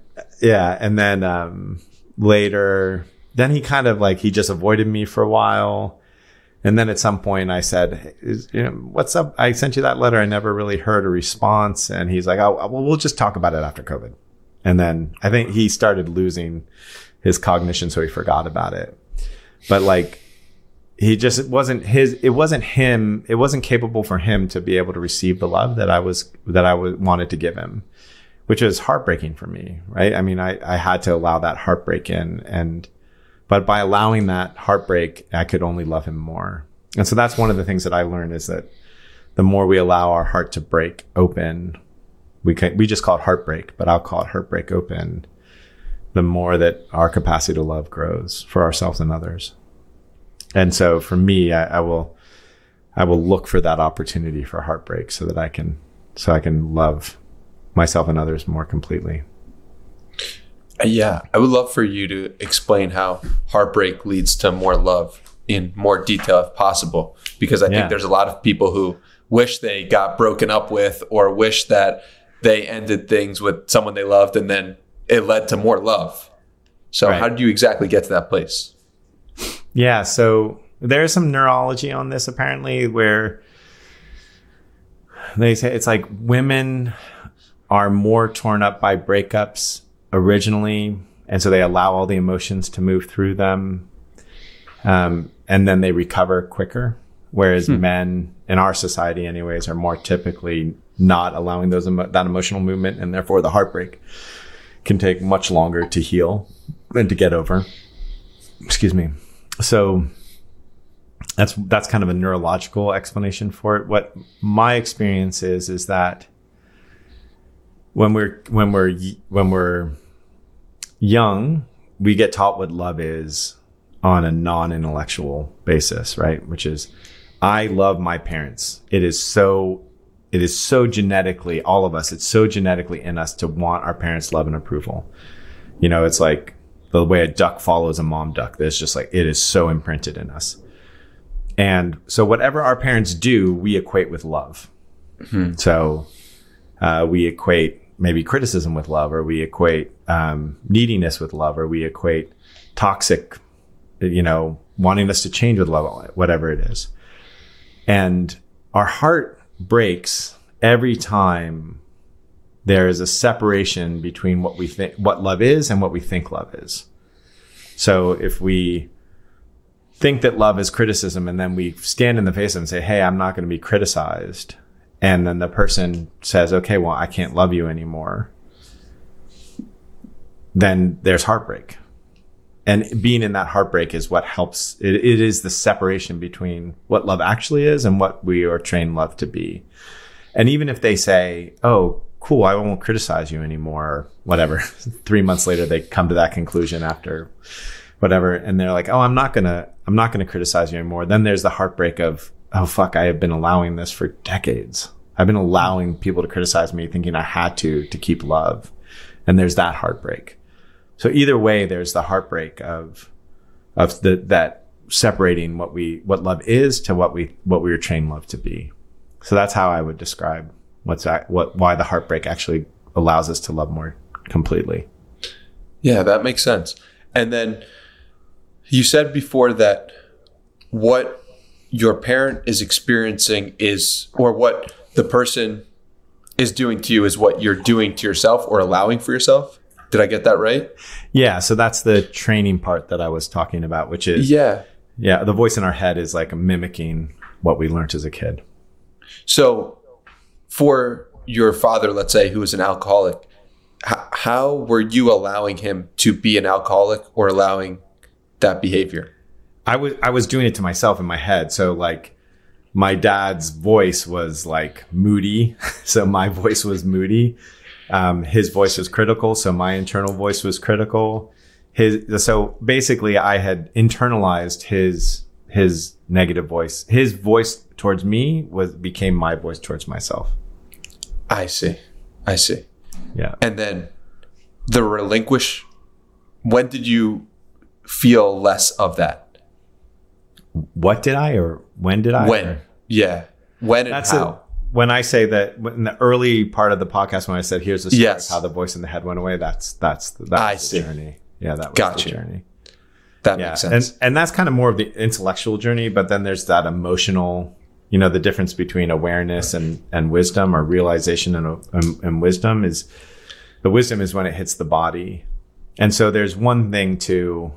later, then he kind of like, he just avoided me for a while. And then at some point I said, "What's up? I sent you that letter. I never really heard a response." And he's like, "Oh, well, we'll just talk about it after COVID." And then I think he started losing his cognition, so he forgot about it. But like, it wasn't capable for him to be able to receive the love that I wanted to give him, which is heartbreaking for me, right? I mean, I had to allow that heartbreak in, but by allowing that heartbreak, I could only love him more. And so that's one of the things that I learned, is that the more we allow our heart to break open, we just call it heartbreak, but I'll call it heartbreak open, the more that our capacity to love grows for ourselves and others. And so for me, I will look for that opportunity for heartbreak so that I can love myself and others more completely. Yeah, I would love for you to explain how heartbreak leads to more love in more detail if possible, because I think there's a lot of people who wish they got broken up with, or wish that they ended things with someone they loved and then it led to more love. So How did you exactly get to that place? Yeah, so there's some neurology on this apparently, where they say it's like women are more torn up by breakups originally, and so they allow all the emotions to move through them, and then they recover quicker, whereas men in our society anyways are more typically not allowing that emotional movement, and therefore the heartbreak can take much longer to heal and to get over. Excuse me. So that's kind of a neurological explanation for it. What my experience is that when we're young, we get taught what love is on a non-intellectual basis, right? Which is, I love my parents. It is so genetically, all of us, it's so genetically in us to want our parents' love and approval. It's like the way a duck follows a mom duck. It's just like, it is so imprinted in us. And so whatever our parents do, we equate with love. Mm-hmm. So we equate maybe criticism with love, or we equate neediness with love, or we equate toxic, wanting us to change with love, whatever it is. And our heart breaks every time there is a separation between what love is and what we think love is. So if we think that love is criticism, and then we stand in the face and say, "Hey, I'm not going to be criticized," and then the person says, "Okay, well, I can't love you anymore," then there's heartbreak. And being in that heartbreak is what helps. It is the separation between what love actually is and what we are trained love to be. And even if they say, "Oh, cool, I won't criticize you anymore," or whatever, 3 months later, they come to that conclusion after whatever. And they're like, "Oh, I'm not going to criticize you anymore." Then there's the heartbreak of, "Oh, fuck, I have been allowing this for decades. I've been allowing people to criticize me, thinking I had to keep love." And there's that heartbreak. So either way, there's the heartbreak of that separating what love is to what we were trained love to be. So that's how I would describe why the heartbreak actually allows us to love more completely. Yeah, that makes sense. And then you said before that what your parent is experiencing is, or what the person is doing to you is what you're doing to yourself or allowing for yourself. Did I get that right? Yeah. So that's the training part that I was talking about, which is, the voice in our head is like mimicking what we learned as a kid. So for your father, let's say, who was an alcoholic, how were you allowing him to be an alcoholic or allowing that behavior? I was doing it to myself in my head. So like my dad's voice was like moody. So my voice was moody. His voice was critical. So my internal voice was critical. So basically I had internalized his negative voice. His voice towards me became my voice towards myself. I see. Yeah. And then the relinquish, when did you feel less of that? What did I, or when did I? When? Yeah. When and how? When I say that in the early part of the podcast, when I said, here's the story Yes. of how the voice in the head went away, that's the journey. Yeah, that was Gotcha. the journey. That makes sense. And that's kind of more of the intellectual journey, but then there's that emotional, you know, the difference between awareness and wisdom, or realization and wisdom is, the wisdom is when it hits the body. And so there's one thing to,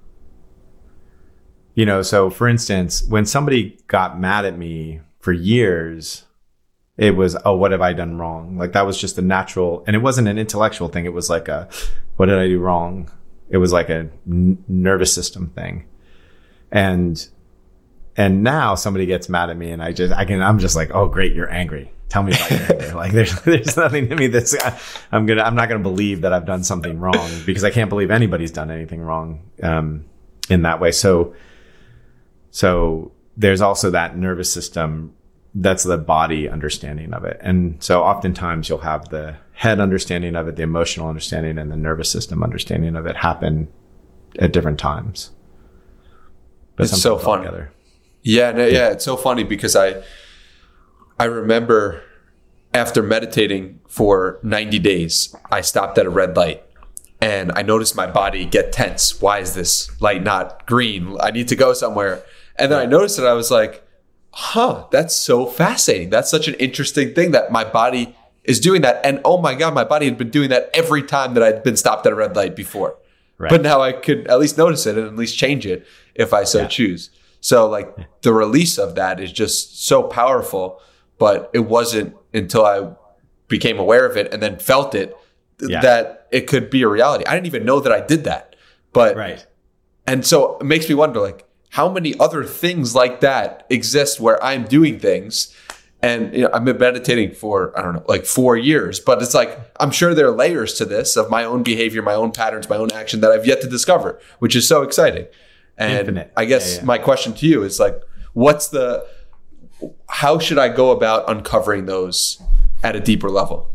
you know, so for instance, when somebody got mad at me for years, it was, oh, what have I done wrong? Like that was just a natural, and it wasn't an intellectual thing. It was like a, what did I do wrong? It was like a nervous system thing. And now somebody gets mad at me and I'm just like, oh, great. You're angry. Tell me about your anger. Like there's nothing to me that's, I'm not going to believe that I've done something wrong, because I can't believe anybody's done anything wrong, in that way. So there's also that nervous system. That's the body understanding of it. And so oftentimes you'll have the head understanding of it, the emotional understanding, and the nervous system understanding of it happen at different times. But it's so funny. Yeah, it's so funny because I remember after meditating for 90 days, I stopped at a red light and I noticed my body get tense. Why is this light not green? I need to go somewhere. And then I noticed it. I was like, that's so fascinating. That's such an interesting thing that my body is doing that. And oh my God, my body had been doing that every time that I'd been stopped at a red light before. Right. But now I could at least notice it and at least change it if I so choose. So like the release of that is just so powerful, but it wasn't until I became aware of it and then felt it that it could be a reality. I didn't even know that I did that. But and so it makes me wonder, like, how many other things like that exist where I'm doing things? And you know, I've been meditating for, I don't know, like 4 years, but it's like, I'm sure there are layers to this of my own behavior, my own patterns, my own action that I've yet to discover, which is so exciting. And infinite. I guess my question to you is like, how should I go about uncovering those at a deeper level?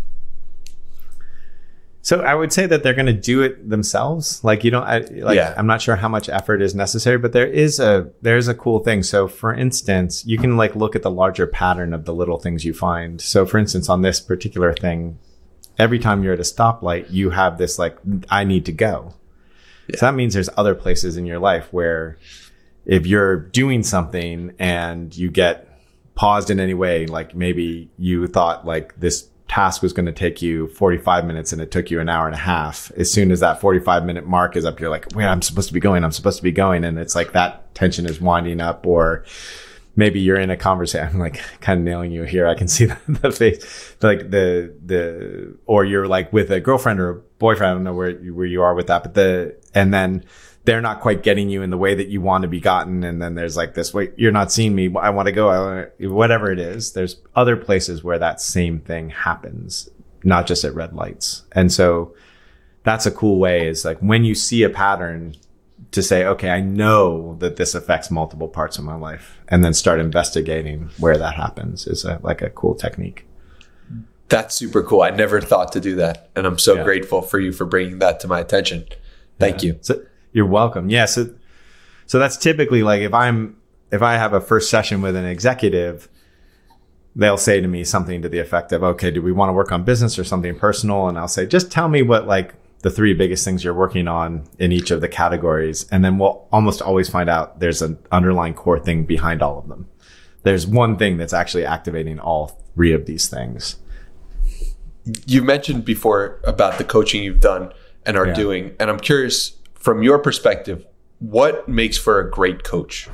So I would say that they're going to do it themselves. Like I'm not sure how much effort is necessary, but there's a cool thing. So for instance, you can like look at the larger pattern of the little things you find. So for instance, on this particular thing, every time you're at a stoplight, you have this like, I need to go. Yeah. So that means there's other places in your life where if you're doing something and you get paused in any way, like maybe you thought like this task was going to take you 45 minutes and it took you an hour and a half. As soon as that 45-minute mark is up, you're like, wait, I'm supposed to be going. And it's like that tension is winding up. Or maybe you're in a conversation, I'm like kind of nailing you here. I can see the face, like or you're like with a girlfriend or a boyfriend. I don't know where you are with that, and then they're not quite getting you in the way that you want to be gotten. And then there's like this, wait, you're not seeing me. I want to go. Whatever it is, there's other places where that same thing happens, not just at red lights. And so that's a cool way, is like when you see a pattern to say, okay, I know that this affects multiple parts of my life, and then start investigating where that happens is like a cool technique. That's super cool. I never thought to do that. And I'm so grateful for you for bringing that to my attention. Thank you. So, you're welcome. Yeah. So that's typically like if I have a first session with an executive, they'll say to me something to the effect of, okay, do we want to work on business or something personal? And I'll say, just tell me what like the 3 biggest things you're working on in each of the categories. And then we'll almost always find out there's an underlying core thing behind all of them. There's one thing that's actually activating all 3 of these things. You mentioned before about the coaching you've done and are doing. And I'm curious, from your perspective, what makes for a great coach?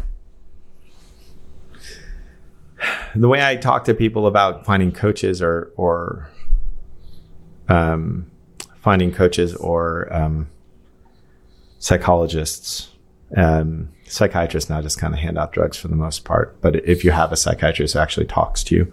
The way I talk to people about finding coaches or psychologists, psychiatrists now just kind of hand out drugs for the most part. But if you have a psychiatrist who actually talks to you,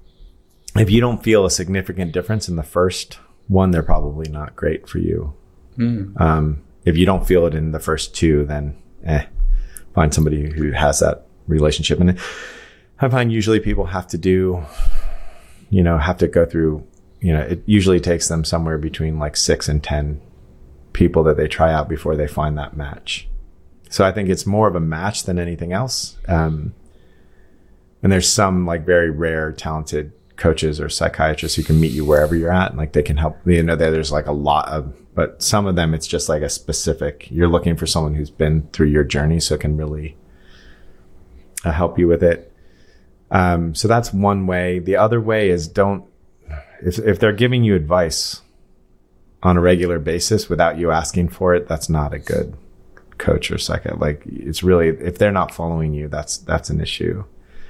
if you don't feel a significant difference in the first one, they're probably not great for you. If you don't feel it in the first two, then find somebody who has that relationship. And I find usually people have to go through, it usually takes them somewhere between like 6 and 10 people that they try out before they find that match. So I think it's more of a match than anything else. And there's some like very rare, talented coaches or psychiatrists who can meet you wherever you're at, and like they can help. There's like a lot of, but some of them it's just like a specific. You're looking for someone who's been through your journey, so it can really help you with it. So that's one way. The other way is if they're giving you advice on a regular basis without you asking for it, that's not a good coach or psychiatrist. Like it's really, if they're not following you, that's an issue.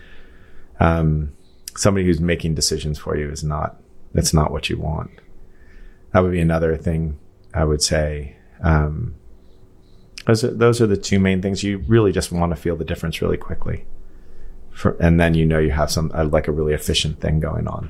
Somebody who's making decisions for you that's not what you want. That would be another thing I would say. Those are the two main things. You really just want to feel the difference really quickly. And then you have some like a really efficient thing going on.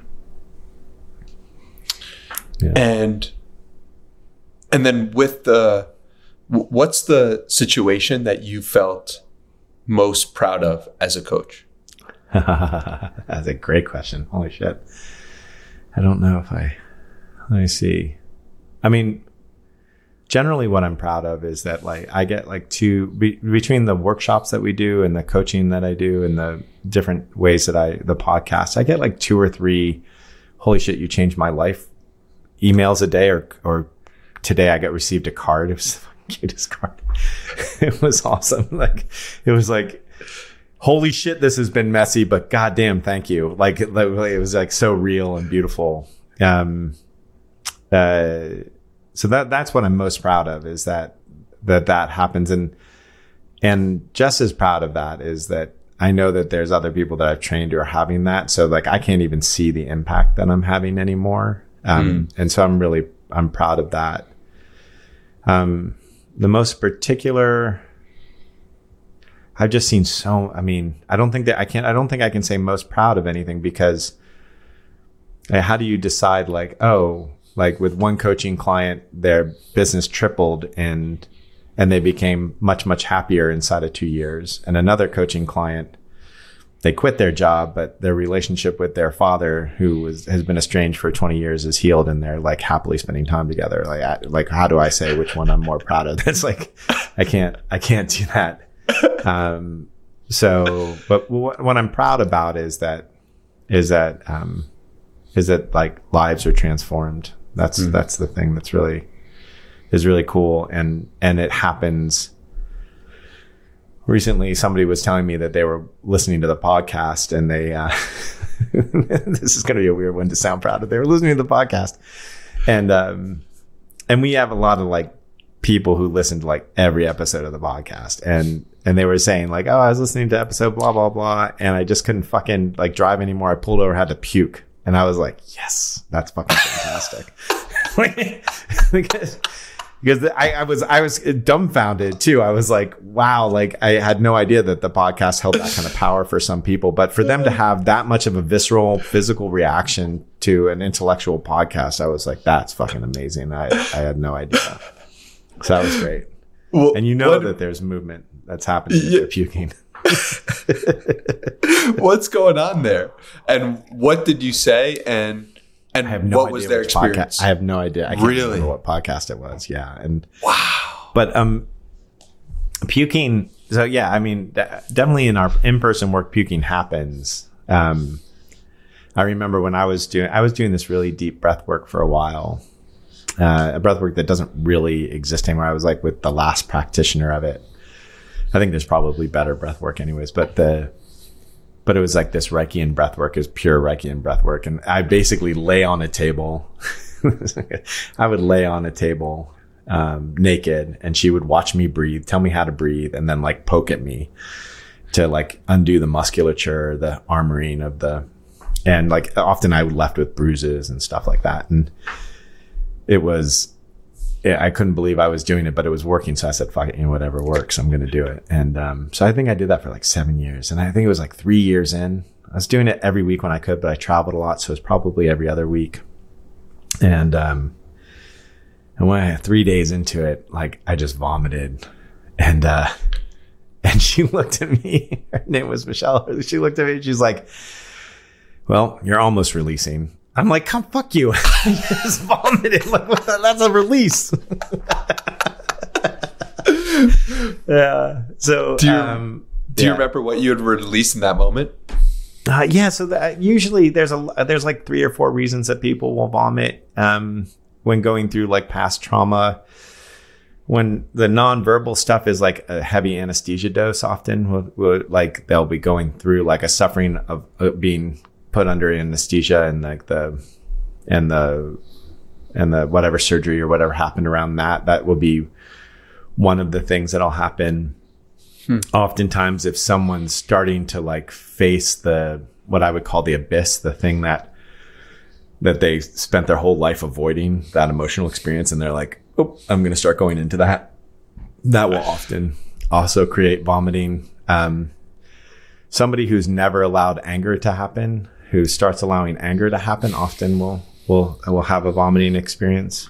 Yeah. And then what's the situation that you felt most proud of as a coach? That's a great question. Holy shit. I don't know let me see. I mean, generally what I'm proud of is that like I get like between the workshops that we do and the coaching that I do and the different ways that the podcast, I get like 2 or 3 holy shit, you changed my life emails a day, or today I received a card. It was the cutest card. It was awesome. Like it was like, holy shit, this has been messy, but goddamn, thank you. Like it was like so real and beautiful. So that's what I'm most proud of, is that happens. And just as proud of that is that I know that there's other people that I've trained who are having that. So like, I can't even see the impact that I'm having anymore. And so I'm proud of that. The most particular, I've just seen I don't think I can say most proud of anything, because how do you decide like with one coaching client, their business tripled and they became much, much happier inside of 2 years. And another coaching client, they quit their job, but their relationship with their father, who has been estranged for 20 years, is healed, and they're like happily spending time together. Like how do I say which one I'm more proud of? That's like, I can't do that. But what I'm proud about is that like lives are transformed. That's the thing that's really cool. And it happens. Recently, somebody was telling me that they were listening to the podcast, and they, this is going to be a weird one to sound proud of. They were listening to the podcast, and we have a lot of like people who listen to like every episode of the podcast, and they were saying like, oh, I was listening to episode blah, blah, blah, and I just couldn't fucking like drive anymore. I pulled over, had to puke. And I was like, yes, that's fucking fantastic. because I was dumbfounded too. I was like, wow, like I had no idea that the podcast held that kind of power for some people, but for them to have that much of a visceral physical reaction to an intellectual podcast, I was like, that's fucking amazing. I had no idea. So that was great. Well, and that there's movement that's happening with the puking. What's going on there? And what did you say? And I have no what was their experience? I have no idea. I can't remember what podcast it was. Yeah. And wow. But puking. So yeah, I mean, definitely in our in-person work, puking happens. I remember when I was doing this really deep breath work for a while. A breath work that doesn't really exist anymore. I was like with the last practitioner of it. I think there's probably better breath work anyways, but it was like this Reichian breath work is pure Reichian breath work. And I basically lay on a table. I would lay on a table, naked, and she would watch me breathe, tell me how to breathe, and then like poke at me to like undo the musculature, the armoring and like often I would left with bruises and stuff like that. And I couldn't believe I was doing it, but it was working. So I said, fuck it, whatever works, I'm going to do it. And so I think I did that for like 7 years. And I think it was like 3 years in. I was doing it every week when I could, but I traveled a lot. So it was probably every other week. And And when 3 days into it, like I just vomited, and she looked at me. Her name was Michelle. She looked at me and she's like, well, you're almost releasing. I'm like, come fuck you. I just vomited. Like, that's a release. Yeah. So do you remember what you had released in that moment? Yeah. So usually there's like 3 or 4 reasons that people will vomit when going through like past trauma. When the nonverbal stuff is like a heavy anesthesia dose, often like they'll be going through like a suffering of being put under anesthesia and like the whatever surgery or whatever happened around that will be one of the things that'll happen. Oftentimes if someone's starting to like face what I would call the abyss, the thing that they spent their whole life avoiding, that emotional experience, and they're like, oh, I'm going to start going into that will often also create vomiting. Somebody who's never allowed anger to happen, who starts allowing anger to happen, often will have a vomiting experience.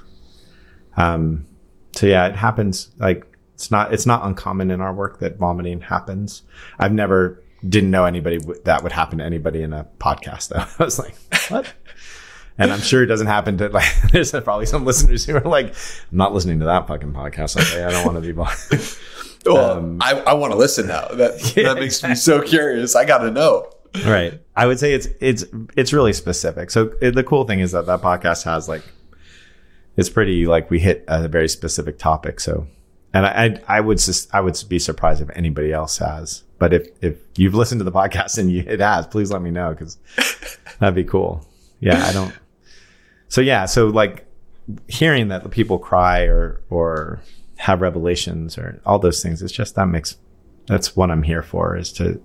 So yeah, it happens. Like it's not uncommon in our work that vomiting happens. Didn't know anybody that would happen to anybody in a podcast though. I was like, what? And I'm sure it doesn't happen to like, there's probably some listeners who are like, I'm not listening to that fucking podcast. Okay, I don't want to be bothered. Well, I want to listen now. That makes me so curious. I got to know. Right. I would say it's really specific. So the cool thing is that podcast has like, it's pretty like we hit a very specific topic. So, and I would be surprised if anybody else has. But if you've listened to the podcast and it has, please let me know because that'd be cool. Yeah, I don't. So yeah, so like hearing that the people cry or have revelations or all those things, it's just that's what I'm here for. Is to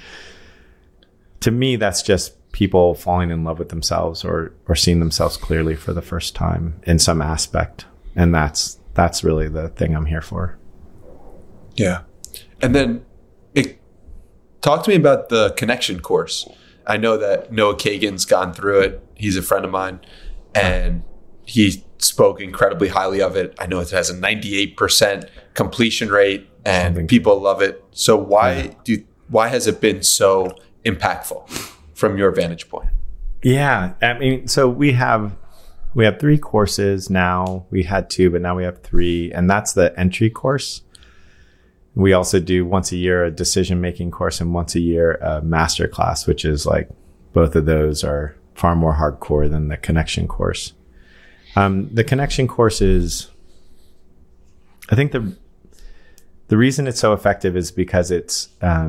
me that's just people falling in love with themselves or seeing themselves clearly for the first time in some aspect, and that's really the thing I'm here for. Yeah, and then talk to me about the connection course. I know that Noah Kagan's gone through it. He's a friend of mine, and he spoke incredibly highly of it. I know it has a 98% completion rate, and people love it. So why has it been so impactful from your vantage point? Yeah, I mean, so we have 3 courses now. We had 2, but now we have 3, and that's the entry course. We also do once a year a decision-making course and once a year a master class, which is like both of those are far more hardcore than the connection course. The connection course is, I think the reason it's so effective is because it's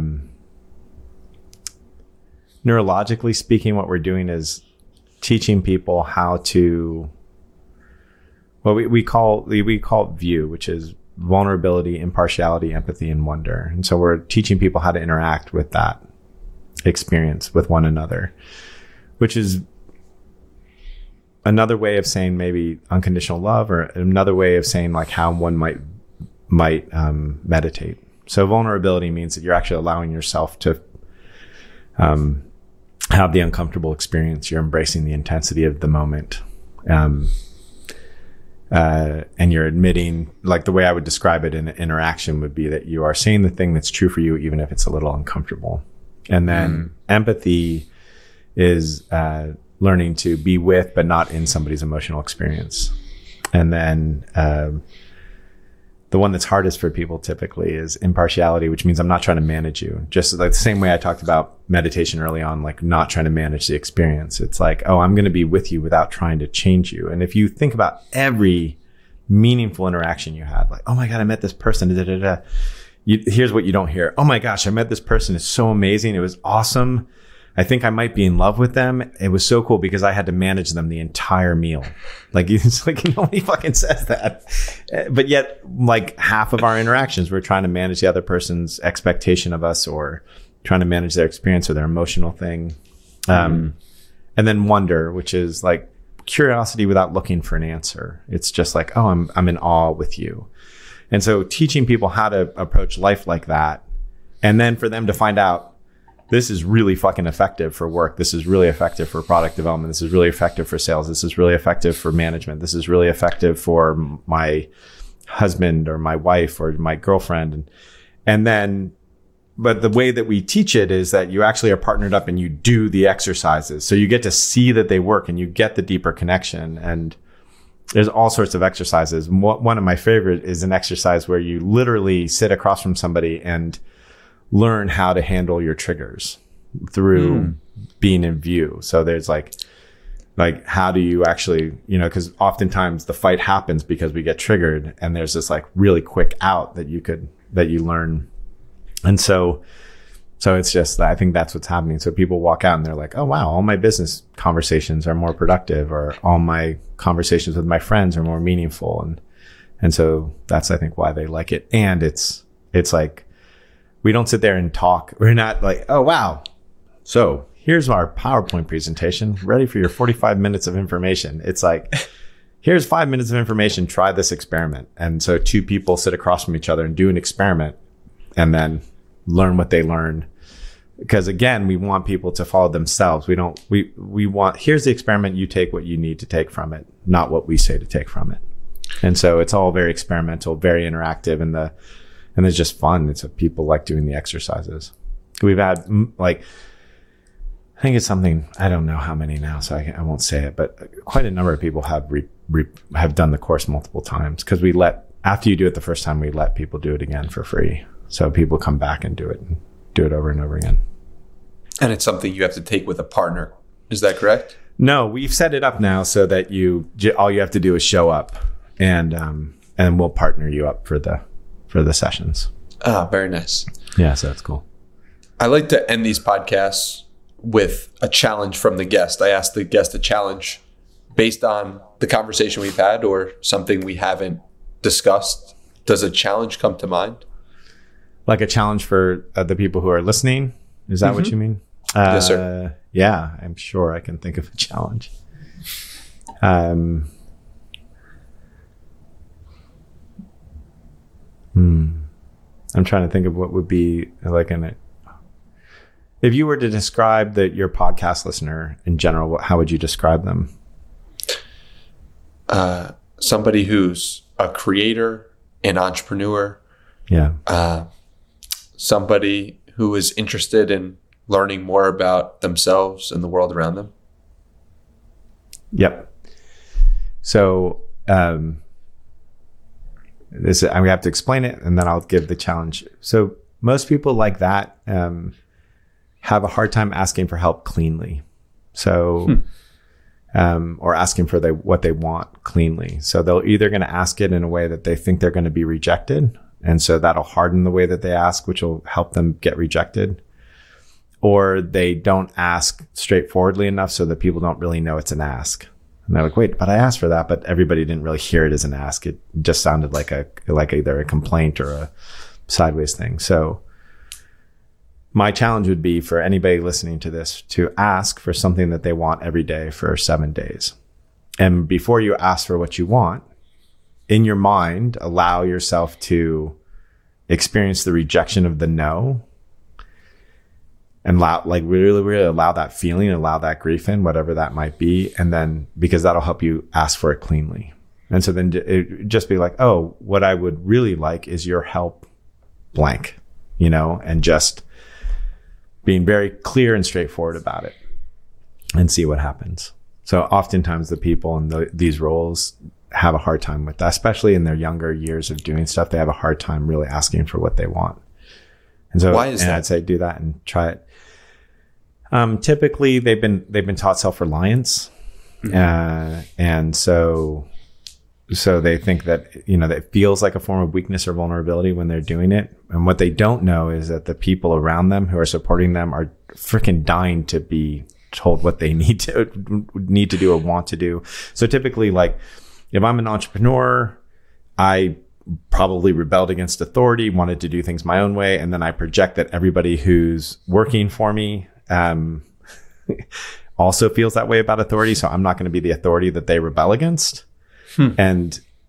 neurologically speaking, what we're doing is teaching people how to what we call view, which is vulnerability, impartiality, empathy, and wonder. And so we're teaching people how to interact with that experience with one another, which is another way of saying maybe unconditional love, or another way of saying like how one might meditate. So vulnerability means that you're actually allowing yourself to have the uncomfortable experience. You're embracing the intensity of the moment. And you're admitting, like the way I would describe it in an interaction would be that you are saying the thing that's true for you, even if it's a little uncomfortable. And then empathy is learning to be with, but not in somebody's emotional experience. And then the one that's hardest for people typically is impartiality, which means I'm not trying to manage you. Just like the same way I talked about meditation early on, like not trying to manage the experience. It's like, oh, I'm going to be with you without trying to change you. And if you think about every meaningful interaction you had, like, oh my God, I met this person. Here's what you don't hear. Oh my gosh, I met this person. It's so amazing. It was awesome. I think I might be in love with them. It was so cool because I had to manage them the entire meal. Like, it's like nobody fucking says that. But yet, like half of our interactions, we're trying to manage the other person's expectation of us or trying to manage their experience or their emotional thing. And then wonder, which is like curiosity without looking for an answer. It's just like, oh, I'm in awe with you. And so teaching people how to approach life like that, and then for them to find out this is really fucking effective for work. This is really effective for product development. This is really effective for sales. This is really effective for management. This is really effective for my husband or my wife or my girlfriend. And then, but the way that we teach it is that you actually are partnered up and you do the exercises. So you get to see that they work and you get the deeper connection. And there's all sorts of exercises. One of my favorite is an exercise where you literally sit across from somebody and learn how to handle your triggers through being in view. So there's like how do you actually, because oftentimes the fight happens because we get triggered, and there's this like really quick out that you learn. And so it's just, I think that's what's happening. So people walk out and they're like, oh wow, all my business conversations are more productive, or all my conversations with my friends are more meaningful. And so that's, I think, why they like it. And it's like, we don't sit there and talk. We're not like, oh wow, so here's our PowerPoint presentation, ready for your 45 minutes of information. It's like, here's 5 minutes of information, try this experiment. And so two people sit across from each other and do an experiment and then learn what they learn. Because again, we want people to follow themselves. We want, here's the experiment, you take what you need to take from it, not what we say to take from it. And so it's all very experimental, very interactive, and it's just fun. It's people like doing the exercises. We've had like, I think it's something, I don't know how many now, so I won't say it, but quite a number of people have have done the course multiple times, because after you do it the first time, we let people do it again for free. So people come back and do it over and over again. And it's something you have to take with a partner. Is that correct? No, we've set it up now so that all you have to do is show up, and we'll partner you up for the sessions. Ah, very nice. Yeah, so that's cool. I like to end these podcasts with a challenge from the guest. I ask the guest a challenge based on the conversation we've had or something we haven't discussed. Does a challenge come to mind? Like a challenge for the people who are listening? Is that what you mean? Yes, sir. Yeah, I'm sure I can think of a challenge. I'm trying to think of what would be like if you were to describe your podcast listener in general, how would you describe them? Somebody who's a creator, an entrepreneur. Yeah. Somebody who is interested in learning more about themselves and the world around them. Yep. So we have to explain it, and then I'll give the challenge. So most people like that have a hard time asking for help cleanly. So, or asking for what they want cleanly. So they're either going to ask it in a way that they think they're going to be rejected, and so that'll harden the way that they ask, which will help them get rejected. Or they don't ask straightforwardly enough so that people don't really know it's an ask. And they're like, wait, but I asked for that, but everybody didn't really hear it as an ask. It just sounded like either a complaint or a sideways thing. So my challenge would be for anybody listening to this to ask for something that they want every day for 7 days. And before you ask for what you want, in your mind, allow yourself to experience the rejection of the no, and really allow that feeling, allow that grief in, whatever that might be. And then, because that'll help you ask for it cleanly. And so then it just be like, oh, what I would really like is your help blank, and just being very clear and straightforward about it and see what happens. So oftentimes the people in these roles have a hard time with that, especially in their younger years of doing stuff. They have a hard time really asking for what they want. And so, why is that? I'd say do that and try it. Typically they've been taught self-reliance. And so they think that, that it feels like a form of weakness or vulnerability when they're doing it. And what they don't know is that the people around them who are supporting them are freaking dying to be told what they need to do or want to do. So typically, like, if I'm an entrepreneur, I probably rebelled against authority, wanted to do things my own way. And then I project that everybody who's working for me, also feels that way about authority. So I'm not going to be the authority that they rebel against. And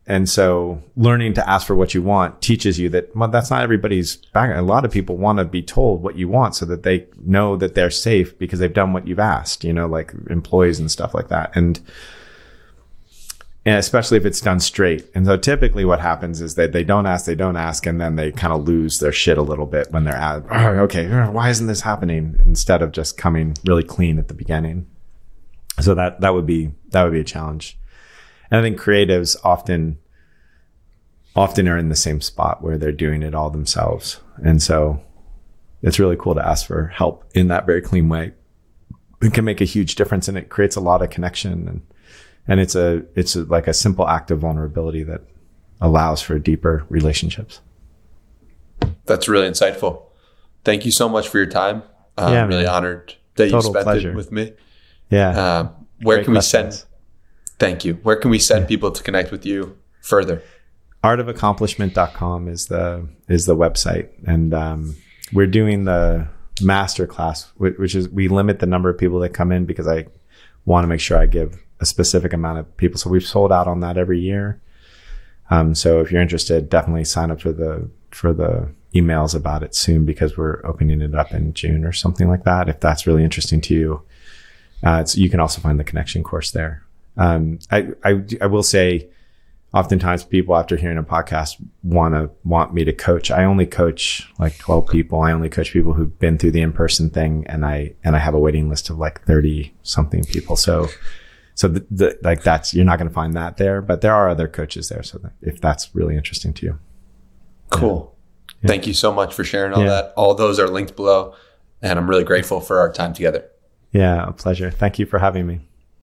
And so learning to ask for what you want teaches you that, well, that's not everybody's background. A lot of people want to be told what you want so that they know that they're safe because they've done what you've asked, you know, like employees and stuff like that. And especially if it's done straight. And so typically what happens is that they don't ask, and then they kind of lose their shit a little bit when they're at, oh, okay, why isn't this happening? Instead of just coming really clean at the beginning. So that would be a challenge. And I think creatives often are in the same spot where they're doing it all themselves. And so it's really cool to ask for help in that very clean way. It can make a huge difference, and it creates a lot of connection. And it's like a simple act of vulnerability that allows for deeper relationships. That's really insightful. Thank you so much for your time. I'm really honored that you spent it with me. Yeah. Where can we send? Thank you. Where can we send people to connect with you further? artofaccomplishment.com is the website. And we're doing the masterclass, which is, we limit the number of people that come in because I want to make sure I give a specific amount of people. So we've sold out on that every year. So if you're interested, definitely sign up for the emails about it soon, because we're opening it up in June or something like that. If that's really interesting to you, you can also find the connection course there. I will say, oftentimes people after hearing a podcast want me to coach. I only coach like 12 people. I only coach people who've been through the in-person thing, and I have a waiting list of like 30 something people. So like that's, you're not going to find that there, but there are other coaches there. So if that's really interesting to you. Cool. Yeah. Thank you so much for sharing all that. All those are linked below, and I'm really grateful for our time together. Yeah, a pleasure. Thank you for having me.